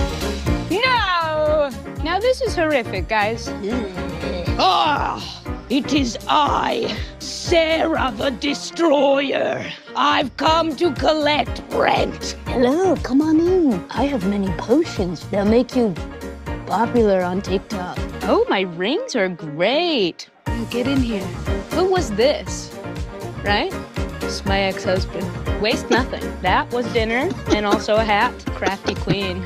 No! Now this is horrific, guys. Oh, It is I, Sarah the Destroyer. I've come to collect Brent. Hello, come on in. I have many potions. They'll make you popular on TikTok. Oh, my rings are great. Get in here. Who was this? Right? It's my ex-husband. Waste nothing. That was dinner and also a hat. Crafty queen.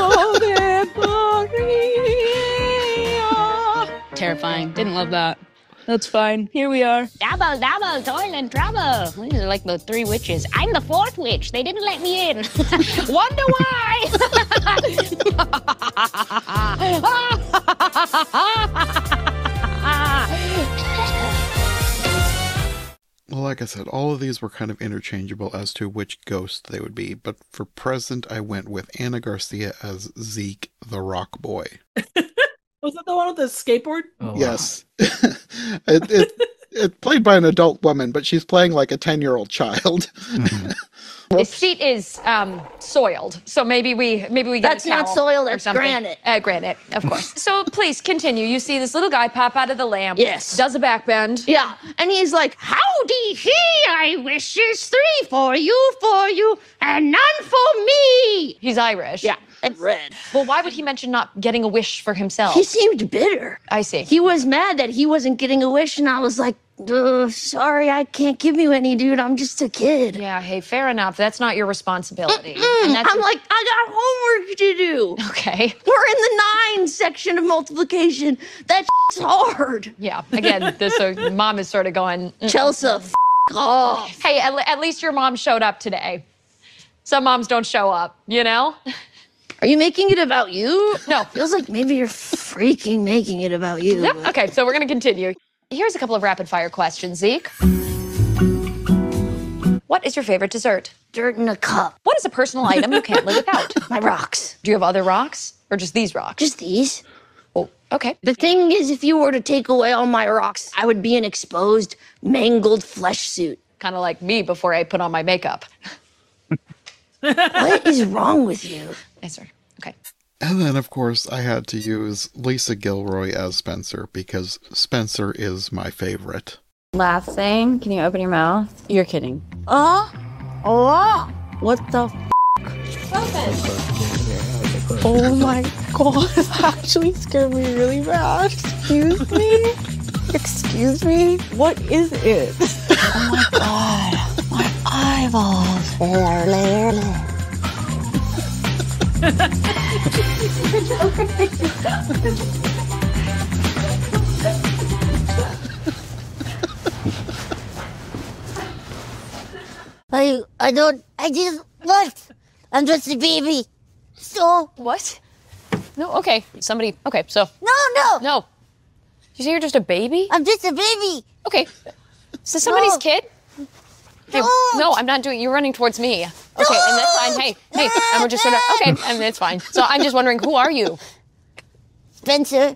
Terrifying. Didn't love that. That's fine. Here we are. Double, double, toil and trouble. These are like the three witches. I'm the fourth witch. They didn't let me in. Wonder why? Well, like I said, all of these were kind of interchangeable as to which ghost they would be, but for present, I went with Anna Garcia as Zeke, the rock boy. Was that the one with the skateboard? Oh, yes. Wow. it, it, it's played by an adult woman, but she's playing like a ten-year-old child. Mm-hmm. The seat is um, soiled, so maybe we maybe we get That's a not towel soil, or that's something. granite. Uh, granite, of course. So please continue. You see this little guy pop out of the lamp. Yes. Does a back bend. Yeah, and he's like, Howdy he, I wish there's three for you, for you, and none for me. He's Irish. yeah, and red. Well, why would he mention not getting a wish for himself? He seemed bitter. I see. He was mad that he wasn't getting a wish, and I was like, uh, sorry, I can't give you any, dude. I'm just a kid. Yeah, hey, fair enough. That's not your responsibility. Mm, And that's I'm like, I got homework to do. okay. We're in the nine section of multiplication. That shit's hard. Yeah, again, this so mom is sort of going, mm. Chelsea, f- off. Hey, at, at least your mom showed up today. Some moms don't show up, you know? Are you making it about you? No. Feels like maybe you're freaking making it about you. Yep. Okay, so we're going to continue. Here's a couple of rapid fire questions, Zeke. What is your favorite dessert? Dirt in a cup. What is a personal item you can't live without? My rocks. Do you have other rocks or just these rocks? Just these. Oh, okay. The thing is, if you were to take away all my rocks, I would be an exposed, mangled flesh suit. Kind of like me before I put on my makeup. What is wrong with you? Yes, sir. Okay. And then, of course, I had to use Lisa Gilroy as Spencer because Spencer is my favorite. Last thing, can you open your mouth? You're kidding. Uh? Oh. What the f? Open. Oh my god, that actually scared me really bad. Excuse me? Excuse me? What is it? Oh my god, my eyeballs. I, I don't, I just, what? I'm just a baby. So. What? No, okay. Somebody, okay, so. No, no. No. You say you're just a baby? I'm just a baby. Okay. Is this somebody's No. kid? Okay, No. no, I'm not doing, you're running towards me. Okay, and that's fine. Hey, hey, and we're just sort of, okay, and it's fine. So I'm just wondering, who are you? Spencer.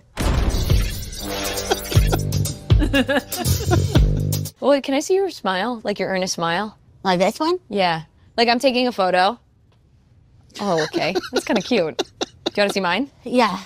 Well, can I see your smile? Like your earnest smile? My best one? Yeah. Like I'm taking a photo. Oh, okay. That's kind of cute. Do you want to see mine? Yeah.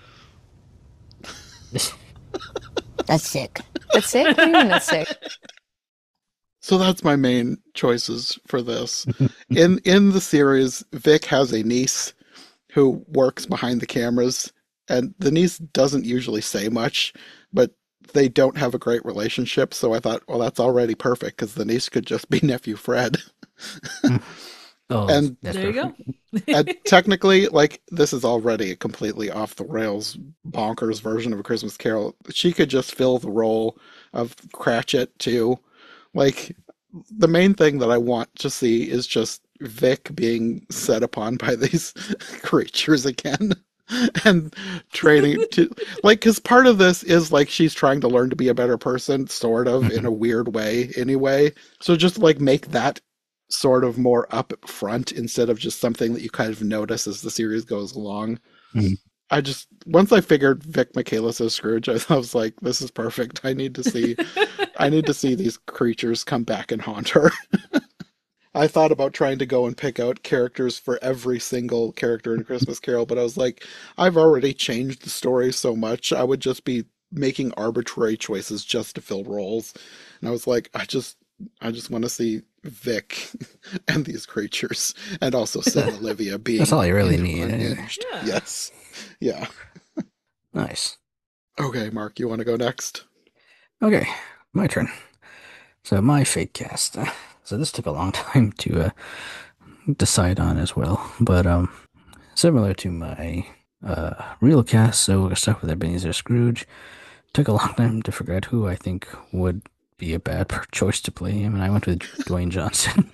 That's sick. That's sick? What do you mean that's sick? So that's my main choices for this. in in the series, Vic has a niece who works behind the cameras, and the niece doesn't usually say much, but they don't have a great relationship, so I thought, well, that's already perfect, because the niece could just be Nephew Fred. Oh, and that's There you go. and technically, like, this is already a completely off-the-rails, bonkers version of A Christmas Carol. She could just fill the role of Cratchit, too. Like, the main thing that I want to see is just Vic being set upon by these creatures again. And training to, like, because part of this is, like, she's trying to learn to be a better person, sort of, in a weird way, anyway. So just, like, make that sort of more up front instead of just something that you kind of notice as the series goes along. Mm-hmm. I just, once I figured Vic Michaelis as Scrooge, I, I was like, this is perfect. I need to see, I need to see these creatures come back and haunt her. I thought about trying to go and pick out characters for every single character in A Christmas Carol, but I was like, I've already changed the story so much. I would just be making arbitrary choices just to fill roles. And I was like, I just I just want to see Vic and these creatures, and also Sam Olivia being That's all you really need. unhinged. Yeah. Yes. Yeah. Nice. Okay, Mark, you want to go next? Okay, my turn. So my fake cast. Uh, so this took a long time to uh, decide on as well, but um, similar to my uh, real cast. So we're gonna start with Ebenezer Scrooge. Took a long time to figure out who I think would be a bad per- choice to play him, and I went with Dwayne Johnson.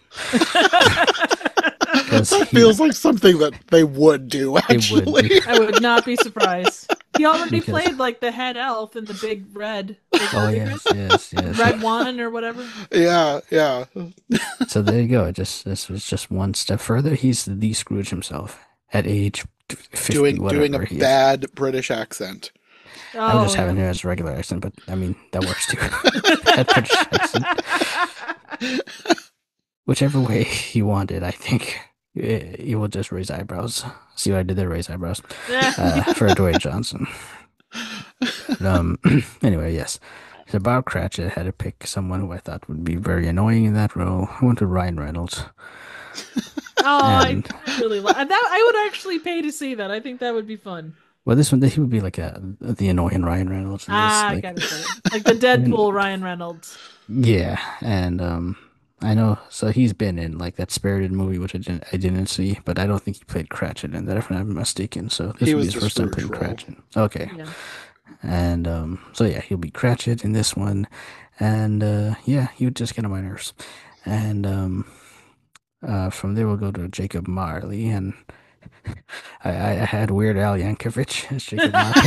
That he, feels like something that they would do, actually. would be. I would not be surprised. He already Because- played like the head elf in the big red. Oh yes, yes, yes. Red one or whatever. Yeah, yeah. So there you go. It just this was just one step further. He's the Scrooge himself at age fifty, Doing whatever doing a he is. bad British accent. I was just Oh, having him as a regular accent, but I mean that works too. That British accent. Whichever way he wanted, I think eh, he will just raise eyebrows. See what I did there? Raise eyebrows uh, for Dwayne Johnson. But, um. Anyway, yes. So Bob Cratchit had to pick someone who I thought would be very annoying in that role. I went to Ryan Reynolds. Oh, And- I really like that. I would actually pay to see that. I think that would be fun. Well, this one he would be like a the annoying Ryan Reynolds. in this, Ah, I like- got it. Like the Deadpool Ryan Reynolds. Yeah, and um, I know. So he's been in like that Spirited movie, which I didn't, I didn't see, but I don't think he played Cratchit in that. If I'm not mistaken, so this He will be was his the first time Scrooge playing role. Cratchit. Okay, Yeah. and um, so yeah, he'll be Cratchit in this one, and uh, yeah, he would just get on my nerves, and um, uh, from there we'll go to Jacob Marley, and I, I I had Weird Al Yankovic as Jacob Marley.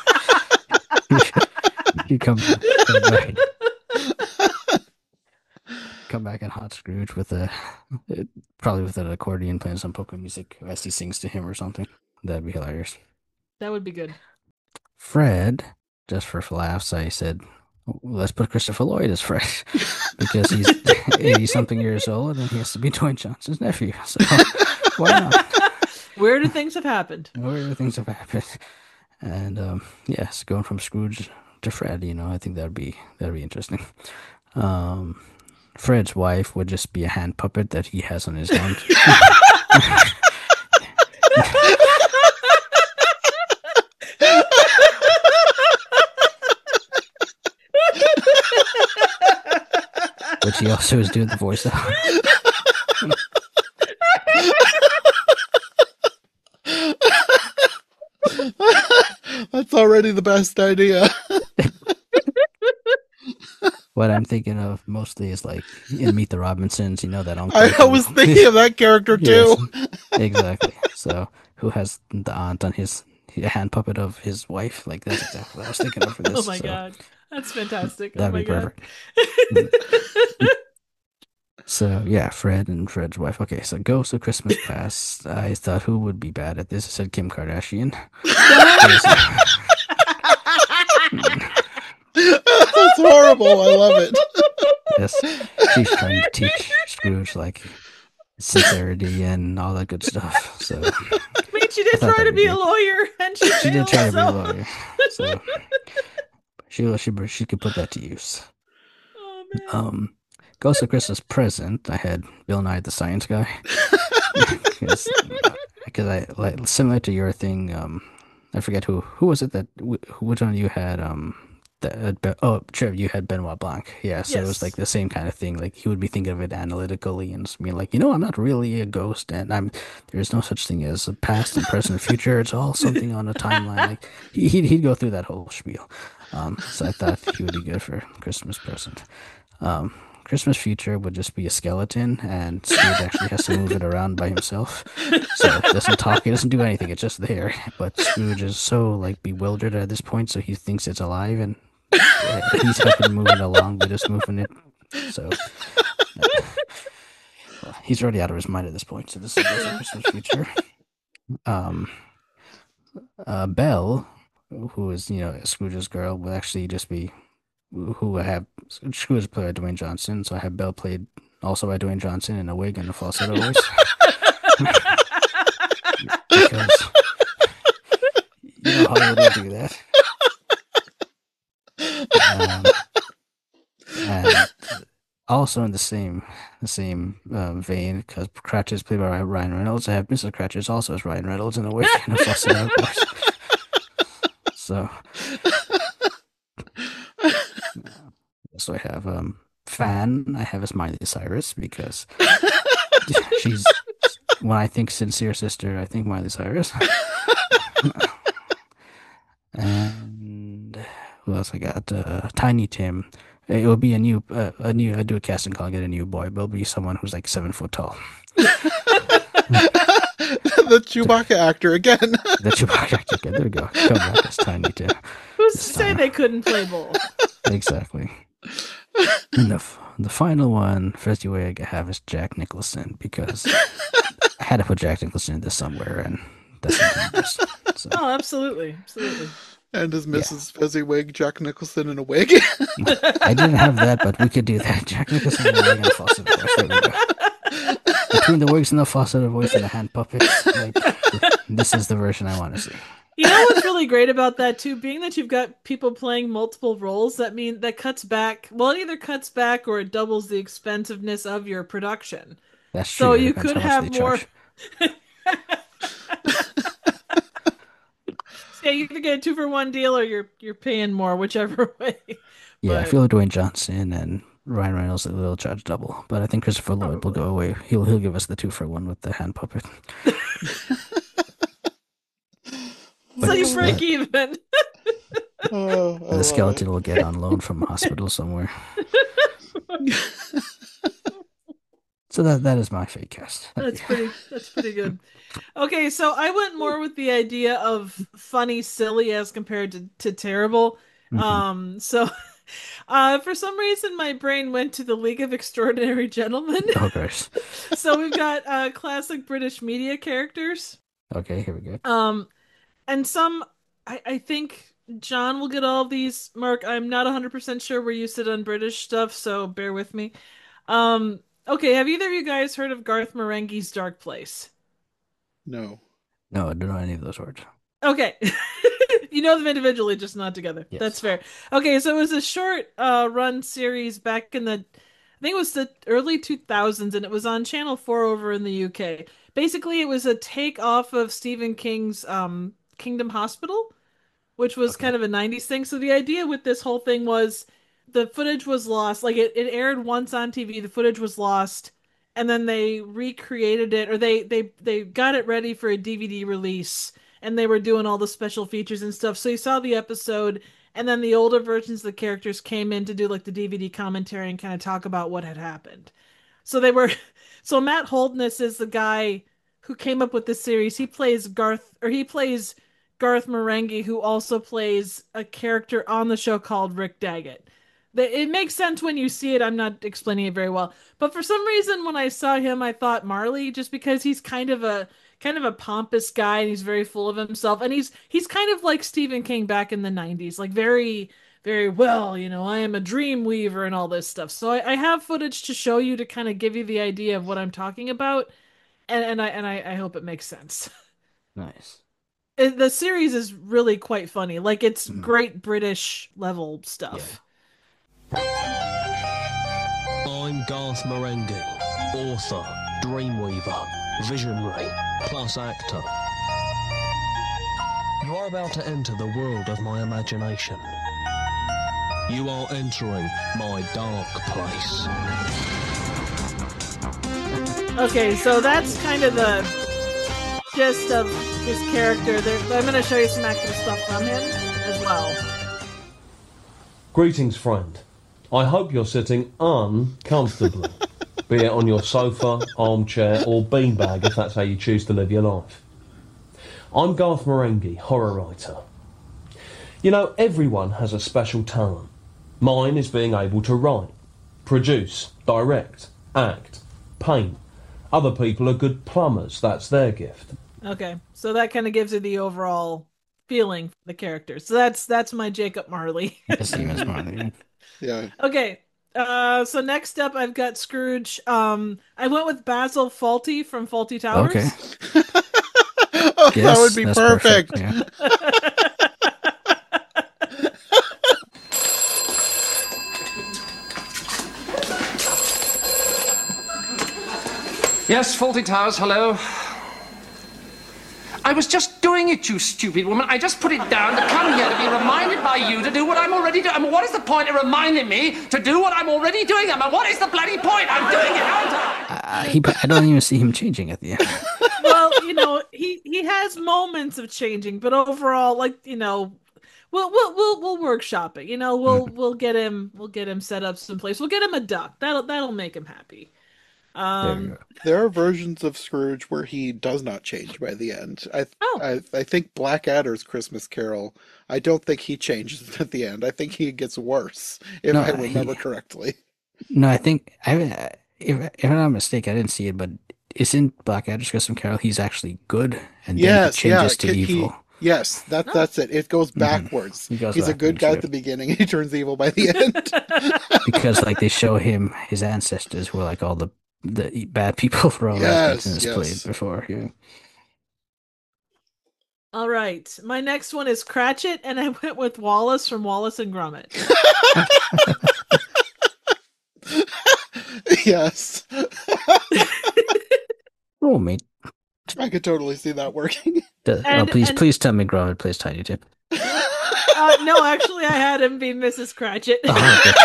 he comes come back, come back in Hot Scrooge with a probably with an accordion playing some polka music as he sings to him or something. That'd be hilarious. That would be good. Fred, just for laughs, I said, let's put Christopher Lloyd as Fred because he's eighty something years old and he has to be Dwayne Johnson's nephew. So why not? Weirder things have happened. Weirder things have happened. And um, yes, going from Scrooge to Fred, you know, I think that'd be that'd be interesting. Um, Fred's wife would just be a hand puppet that he has on his hand. Which he also is doing the voice of. That's already the best idea. What I'm thinking of mostly is like in Meet the Robinsons, you know, that uncle. I, I was who- thinking of that character too. Yes, exactly. So who has the aunt on his a hand puppet of his wife? Like that's exactly what I was thinking of for this. Oh my so god. That's fantastic. that'd oh my be god. perfect. So yeah, Fred and Fred's wife. Okay, so Ghost of Christmas Past. I thought who would be bad at this? I said Kim Kardashian. That's horrible. I love it. Yes, she's trying to teach Scrooge like sincerity and all that good stuff. So I mean, she did I thought try to that'd be be a good. lawyer, and she, she did failed, try to be a so- lawyer. So she she she could put that to use. Oh, Um, Ghost of Christmas Present. I had Bill Nye the Science Guy because because I like similar to your thing. Um, I forget who who was it that wh- which one of you had um that uh, oh Trev, you had Benoit Blanc. Yeah, so it was Yes. like the same kind of thing. Like he would be thinking of it analytically and just being like, you know, I'm not really a ghost, and I'm there's no such thing as a past and present and future. It's all something on a timeline. Like he he'd, he'd go through that whole spiel. Um, so I thought he would be good for Christmas Present. Um, Christmas Future would just be a skeleton, and Scrooge actually has to move it around by himself. So it doesn't talk, it doesn't do anything, it's just there. But Scrooge is so like bewildered at this point, so he thinks it's alive, and uh, he's helping move it along by just moving it. So uh, well, he's already out of his mind at this point. So this is Ghost of Christmas Future. Um, uh, Belle, who is you know Scrooge's girl, would actually just be who I have. Scrooge is played by Dwayne Johnson, so I have Belle played also by Dwayne Johnson in a wig and a falsetto voice. Because you know Hollywood will do that. Also in the same the same um, vein, because Cratchit is played by Ryan Reynolds. I have Missus Cratchit also as Ryan Reynolds in a wig and a faucet, of course. So, so I have um, Fan. I have as Miley Cyrus because she's when I think sincere sister, I think Miley Cyrus. And who else I got? Uh, Tiny Tim. It will be a new, uh, a new. I do a casting call, get a new boy, but it'll be someone who's like seven foot tall. The Chewbacca actor again. The Chewbacca actor again. There we go. Come back as Tiny Tim. Who's to say they couldn't play both? Exactly. And the the final one, first way I have is Jack Nicholson because I had to put Jack Nicholson in this somewhere, and that's what so. Oh, absolutely, absolutely. And is Missus Yeah. Fezziwig Jack Nicholson in a wig? I didn't have that, but we could do that. Jack Nicholson in a wig and a faucet voice. There we go. Between the wigs and the faucet voice and the hand puppets, like, this is the version I want to see. You know what's really great about that too, being that you've got people playing multiple roles, that mean that cuts back. Well, it either cuts back or it doubles the expensiveness of your production. That's true. So It you depends could how much have they more. charge. Yeah, you can get a two for one deal, or you're you're paying more, whichever way. Yeah, I But- feel like Dwayne Johnson and Ryan Reynolds will charge double, but I think Christopher Lloyd will go away. He'll he'll give us the two for one with the hand puppet. So you it's, break uh, even. Oh, And the skeleton will get on loan from a hospital somewhere. So that that is my fake cast. That's pretty. That's pretty good. Okay, so I went more with the idea of funny, silly as compared to, to terrible. Mhm. Um, so uh, for some reason, my brain went to the League of Extraordinary Gentlemen. Oh gosh. So we've got uh, classic British media characters. Okay, here we go. Um, and some, I, I think John will get all of these. Mark, I'm not one hundred percent sure where you sit on British stuff, so bear with me. Um, okay, have either of you guys heard of Garth Marenghi's Dark Place? No. No, I don't know any of those words. Okay. You know them individually, just not together. Yes. That's fair. Okay, so it was a short uh, run series back in the, I think it was the early two thousands, and it was on Channel four over in the U K. Basically, it was a take off of Stephen King's um, Kingdom Hospital, which was kind of a nineties thing. So the idea with this whole thing was the footage was lost. Like it, it aired once on T V, the footage was lost, and then they recreated it, or they they they got it ready for a D V D release, and they were doing all the special features and stuff. So you saw the episode, and then the older versions of the characters came in to do like the D V D commentary and kind of talk about what had happened. So they were so Matt Holdness is the guy who came up with this series. He plays Garth or he plays Garth Marenghi, who also plays a character on the show called Rick Daggett. It makes sense when you see it. I'm not explaining it very well, but for some reason when I saw him, I thought Marley, just because he's kind of a kind of a pompous guy and he's very full of himself, and he's he's kind of like Stephen King back in the nineties, like very very well, you know, I am a dream weaver and all this stuff. So I, I have footage to show you to kind of give you the idea of what I'm talking about, and and I and I, I hope it makes sense. Nice. It, the series is really quite funny. Like it's great British level stuff. I'm Garth Marenghi, author, dreamweaver, visionary, plus actor. You are about to enter the world of my imagination. You are entering my dark place. Okay, so that's kind of the gist of his character. There, I'm going to show you some extra stuff from him as well. Greetings, friend. I hope you're sitting uncomfortably, be it on your sofa, armchair, or beanbag if that's how you choose to live your life. I'm Garth Marenghi, horror writer. You know, everyone has a special talent. Mine is being able to write, produce, direct, act, paint. Other people are good plumbers, that's their gift. Okay, so that kind of gives you the overall feeling for the character. So that's that's my Jacob Marley. Seamus Marley. Yeah. Okay, uh, so next up I've got Scrooge. Um, I went with Basil Fawlty from Fawlty Towers. Okay. Oh, Yes, that would be that's perfect. perfect, Yes, Faulty Towers, hello. I was just doing it, you stupid woman. I just put it down to come here to be reminded by you to do what I'm already doing. I mean, what is the point of reminding me to do what I'm already doing? I mean, what is the bloody point? I'm doing it, aren't I? Uh, he, I don't even see him changing at the end. Well, you know, he he has moments of changing, but overall, like, you know, we'll we'll we'll we'll workshop it. You know, we'll we'll get him we'll get him set up someplace. We'll get him a duck. That'll that'll make him happy. Um, there are versions of Scrooge where he does not change by the end. I oh. I, I think Blackadder's Christmas Carol, I don't think he changes at the end. I think he gets worse, if No, I remember he- correctly. No, I think I if if I'm not mistaken, I didn't see it, but isn't Blackadder's Christmas Carol? He's actually good, and then Yes, he changes yeah, to he- evil. Yes, that that's it. It goes backwards. He goes He's a good guy backwards, at the beginning, and he turns evil by the end. Because like they show him his ancestors were like all the the bad people for all Yes, aspects in his yes. play before. Yeah. all right, my next one is Cratchit, and I went with Wallace from Wallace and Gromit. Yes. Oh, mate. I could totally see that working. Does- oh, And- please, and- please tell me Gromit plays Tiny Tim. Uh, no, actually, I had him be Missus Cratchit. Oh, okay.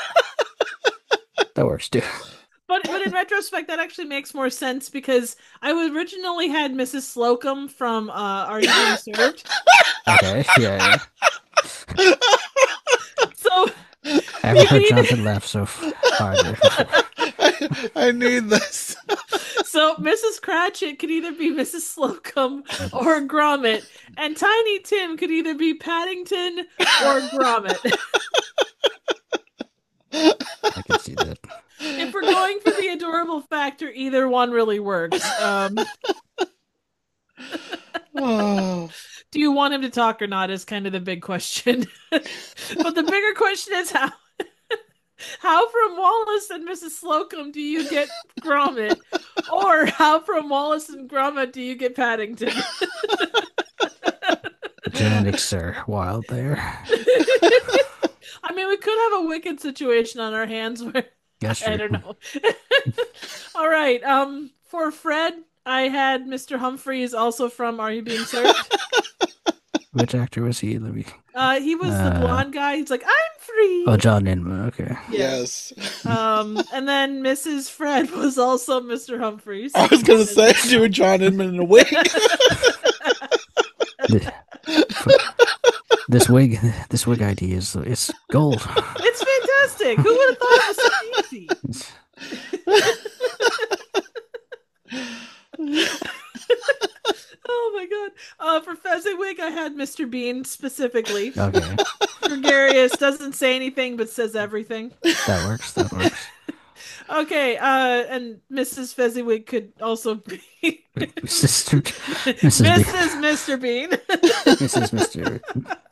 That works too. But but in retrospect, that actually makes more sense because I originally had Missus Slocum from uh, Are You Being Served? Okay, yeah, yeah. So I haven't heard need- Jonathan laugh so hard. before. I need this. so Missus Cratchit could either be Missus Slocum or Gromit, and Tiny Tim could either be Paddington or Gromit. I can see that. If we're going for the adorable factor, either one really works. Um, Oh. do you want him to talk or not is kind of the big question. But the bigger question is how how from Wallace and Missus Slocum do you get Gromit? Or how from Wallace and Gromit do you get Paddington? The genetics are wild there. I mean, we could have a wicked situation on our hands where That's I true. don't know. All right. Um, for Fred, I had Mister Humphreys, also from Are You Being Served? Which actor was he? Let me. Uh, he was the Uh, blonde guy. He's like, I'm free. Oh, John Inman. Okay. Yes. Um, and then Missus Fred was also Mister Humphreys. I was going to say, do a John Inman in a wig. This wig, this wig idea is it's gold. It's fantastic. Who would have thought it was so easy? Oh my god. Uh, for Fezziwig, I had Mister Bean specifically. Okay, Gregarious doesn't say anything but says everything. that works. That works. Okay, uh, and Missus Fezziwig could also be Sister, Missus Bean. Missus Mister Bean. Missus Mister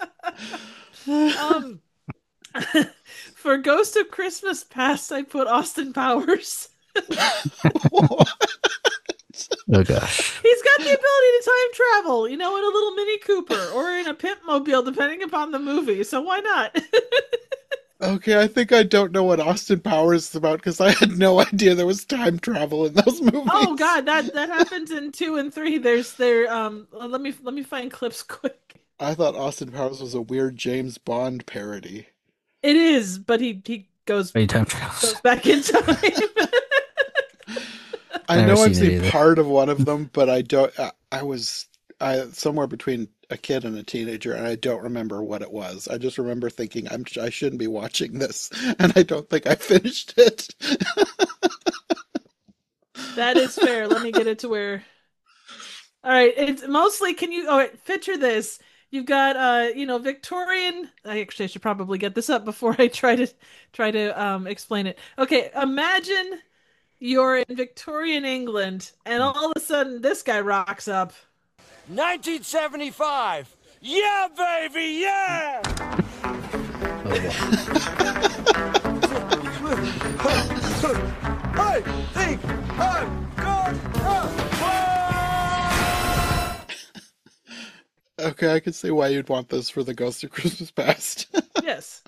um, for Ghost of Christmas Past, I put Austin Powers. Oh gosh. He's got the ability to time travel, you know, in a little Mini Cooper or in a Pimp Mobile, depending upon the movie. So why not? Okay, I think I don't know what Austin Powers is about because I had no idea there was time travel in those movies. Oh God, that that happens in two and three. There's there. Um, let me let me find clips quick. I thought Austin Powers was a weird James Bond parody. It is, but he he goes Wait, time travels. goes back in time. I Never know I've seen it seen either. part of one of them, but I don't. I, I was I somewhere between a kid and a teenager, and I don't remember what it was. I just remember thinking I'm I shouldn't be watching this, and I don't think I finished it. That is fair. Let me get it to where. All right, it's mostly. Can you? Oh, wait, picture this. You've got, uh, you know, Victorian. I actually should probably get this up before I try to try to um explain it. Okay, imagine you're in Victorian England, and all of a sudden this guy rocks up. nineteen seventy-five. Yeah, baby, yeah! I think I'm gonna Okay, I can see why you'd want this for the Ghost of Christmas Past. Yes.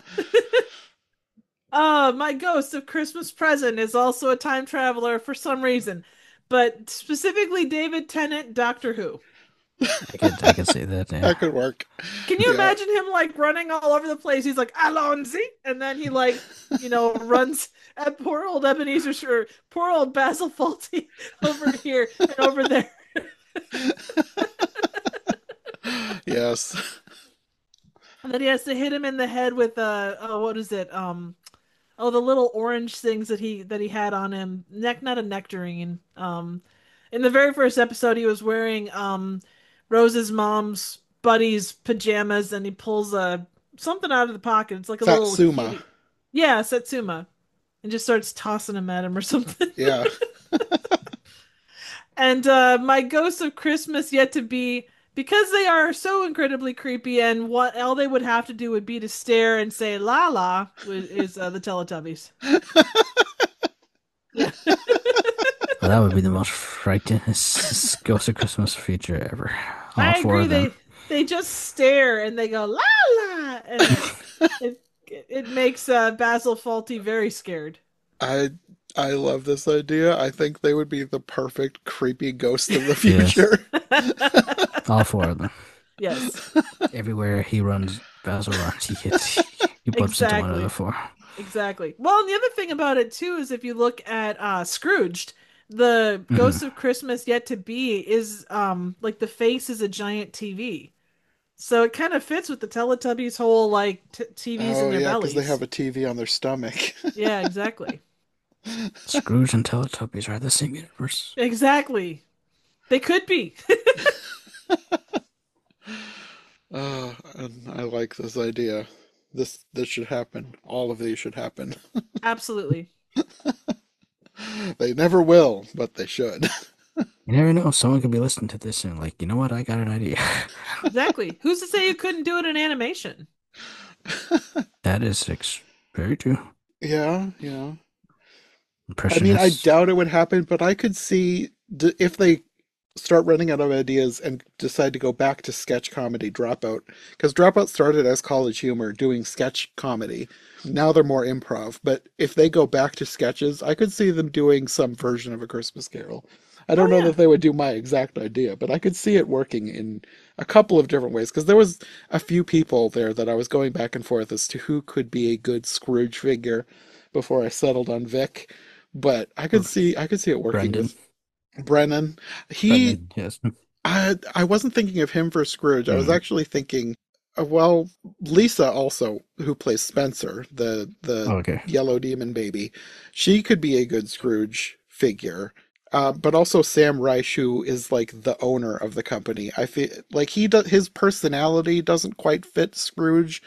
Uh, my Ghost of Christmas Present is also a time traveler for some reason. but specifically David Tennant, Doctor Who. I could, I could say that. Yeah. That could work. Can you Yeah. imagine him like running all over the place? He's like Alonzi, and then he like you know runs at poor old Ebenezer, or poor old Basil Fawlty over here and over there. Yes. And then he has to hit him in the head with uh oh what is it um oh the little orange things that he that he had on him, neck not a nectarine. Um, in the very first episode, he was wearing um Rose's mom's buddy's pajamas, and he pulls a something out of the pocket. It's like a Satsuma. little yeah Satsuma, and just starts tossing him at him or something. Yeah. And uh, my Ghosts of Christmas Yet to Be, because they are so incredibly creepy, and what all they would have to do would be to stare and say "la la" is uh, the Teletubbies. Well, that would be the most frightening Ghost of Christmas feature ever. All I four agree. of them. They they just stare and they go "la la," and it it makes uh, Basil Fawlty very scared. I I love this idea. I think they would be the perfect creepy ghost of the future. Yes. All four of them. Yes. Everywhere he runs, Basil runs. He hits. He bumps into one of the four. Exactly. Well, and the other thing about it too is if you look at uh, Scrooged, the Mhm. Ghost of Christmas Yet to Be is um like the face is a giant T V, so it kind of fits with the Teletubbies' whole like t- T Vs Oh in their yeah, bellies. because they have a T V on their stomach. Yeah, exactly. Scrooge and Teletubbies are the same universe. Exactly. They could be. Oh, and I like this idea. This this should happen. All of these should happen. Absolutely. They never will, but they should. You never know. Someone could be listening to this and like, you know what? I got an idea. Exactly. Who's to say you couldn't do it in animation? That is ex- very true. Yeah, yeah. I Impressionist. mean, I doubt it would happen, but I could see d- if they start running out of ideas and decide to go back to sketch comedy, Dropout. Because Dropout started as College Humor doing sketch comedy. Now they're more improv. But if they go back to sketches, I could see them doing some version of A Christmas Carol. I don't Oh, know yeah. that they would do my exact idea, but I could see it working in a couple of different ways. Because there was a few people there that I was going back and forth as to who could be a good Scrooge figure before I settled on Vic. But I could see I could see it working Brendan. with Brennan. He Brendan, yes. I I wasn't thinking of him for Scrooge. I was Mhm. actually thinking, uh, well, Lisa also, who plays Spencer, the the Oh, okay. yellow demon baby, she could be a good Scrooge figure. Uh, but also Sam Reich, who is like the owner of the company. I feel like he does his personality doesn't quite fit Scrooge,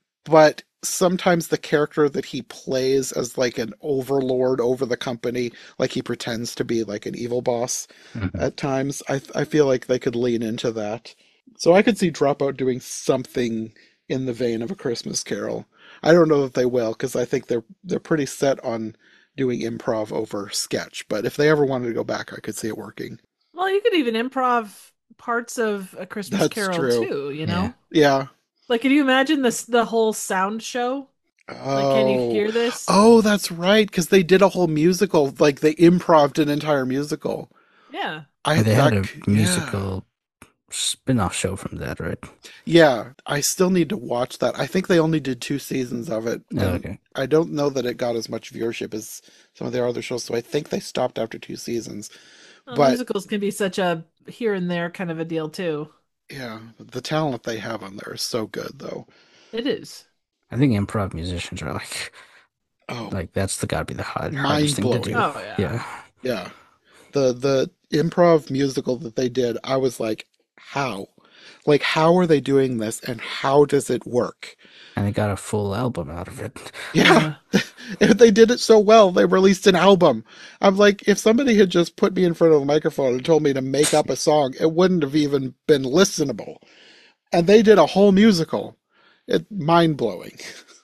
but sometimes the character that he plays as like an overlord over the company, like he pretends to be like an evil boss Mhm. at times, I I feel like they could lean into that. So I could see Dropout doing something in the vein of A Christmas Carol. I don't know that they will, because I think they're they're pretty set on doing improv over sketch. But if they ever wanted to go back, I could see it working. Well, you could even improv parts of A Christmas That's Carol true. too, you know? Yeah. Like, can you imagine this the whole sound show? Oh. Like, can you hear this? Oh, that's right, because they did a whole musical. Like they improved an entire musical. Yeah. I they had a that- yeah. musical spin-off show from that, right? Yeah, I still need to watch that. I think they only did two seasons of it. Oh, and okay. I don't know that it got as much viewership as some of their other shows, so I think they stopped after two seasons. Well, but musicals can be such a here and there kind of a deal too. yeah, the talent they have on there is so good, though. It is. I think improv musicians are like, oh, like that's the gotta be the hard, hardest thing to Mind-blowing. do. Oh, yeah. yeah. Yeah, the the improv musical that they did, I was like, how? Like, how are they doing this, and how does it work? And they got a full album out of it. Yeah, they did it so well. They released an album. I'm like, if somebody had just put me in front of a microphone and told me to make up a song, it wouldn't have even been listenable. And they did a whole musical. It mind blowing.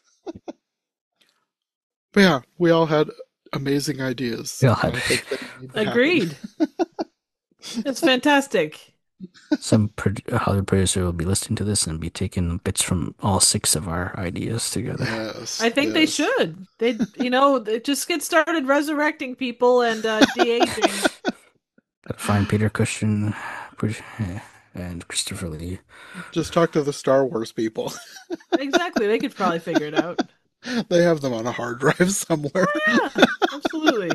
But yeah, we all had amazing ideas. We all had- I think they need to happen. Agreed. It's fantastic. Some pro- Hollywood producer will be listening to this and be taking bits from all six of our ideas together. Yes, I think they yes. should. They, you know, they just get started resurrecting people and uh, de-aging. find Peter Cushing and Christopher Lee. Just talk to the Star Wars people. Exactly. They could probably figure it out. They have them on a hard drive somewhere. Oh, yeah, absolutely.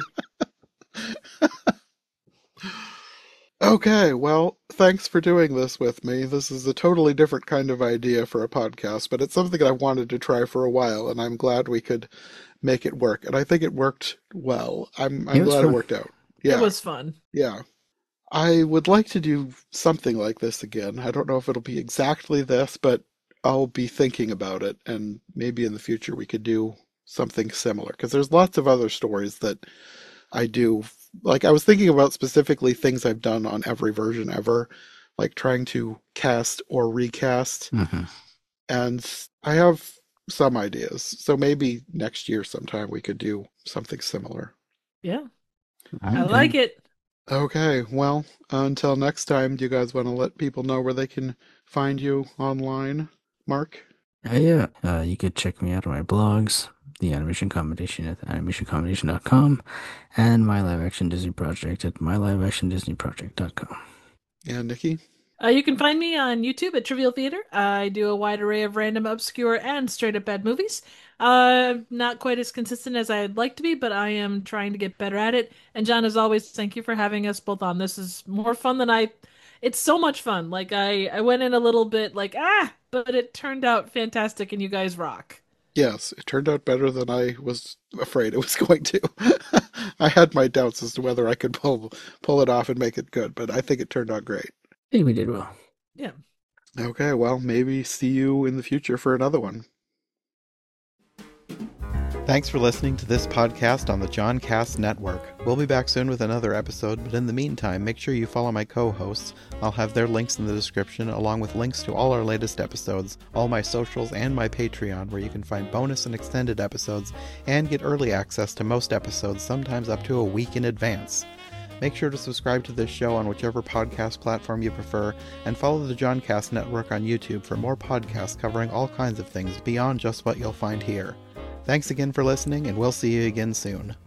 Okay, well, thanks for doing this with me. This is a totally different kind of idea for a podcast, but it's something I wanted to try for a while, and I'm glad we could make it work. And I think it worked well. I'm, I'm It was glad fun. it worked out. Yeah. It was fun. Yeah. I would like to do something like this again. I don't know if it'll be exactly this, but I'll be thinking about it, and maybe in the future we could do something similar, because there's lots of other stories that I do. Like, I was thinking about specifically things I've done on Every Version Ever, like trying to cast or recast, Mm-hmm. and I have some ideas. So maybe next year sometime we could do something similar. Yeah. I like it. Okay, well, until next time, do you guys want to let people know where they can find you online, Mark? Uh, yeah, uh, you could check me out on my blogs, The Animation Combination at animation combination dot com, and my live action Disney project at my live action disney project dot com. And Nikki? Uh, you can find me on YouTube at Trivial Theater. I do a wide array of random, obscure, and straight up bad movies. Uh, not quite as consistent as I'd like to be, but I am trying to get better at it. And John, as always, thank you for having us both on. This is more fun than I... It's so much fun. Like, I, I went in a little bit like, ah, but it turned out fantastic and you guys rock. Yes, it turned out better than I was afraid it was going to. I had my doubts as to whether I could pull pull it off and make it good, but I think it turned out great. I think we did well. Yeah. Okay, well, maybe see you in the future for another one. Thanks for listening to this podcast on the John Cast Network. We'll be back soon with another episode, but in the meantime, make sure you follow my co-hosts. I'll have their links in the description, along with links to all our latest episodes, all my socials, and my Patreon, where you can find bonus and extended episodes, and get early access to most episodes, sometimes up to a week in advance. Make sure to subscribe to this show on whichever podcast platform you prefer, and follow the John Cast Network on YouTube for more podcasts covering all kinds of things beyond just what you'll find here. Thanks again for listening, and we'll see you again soon.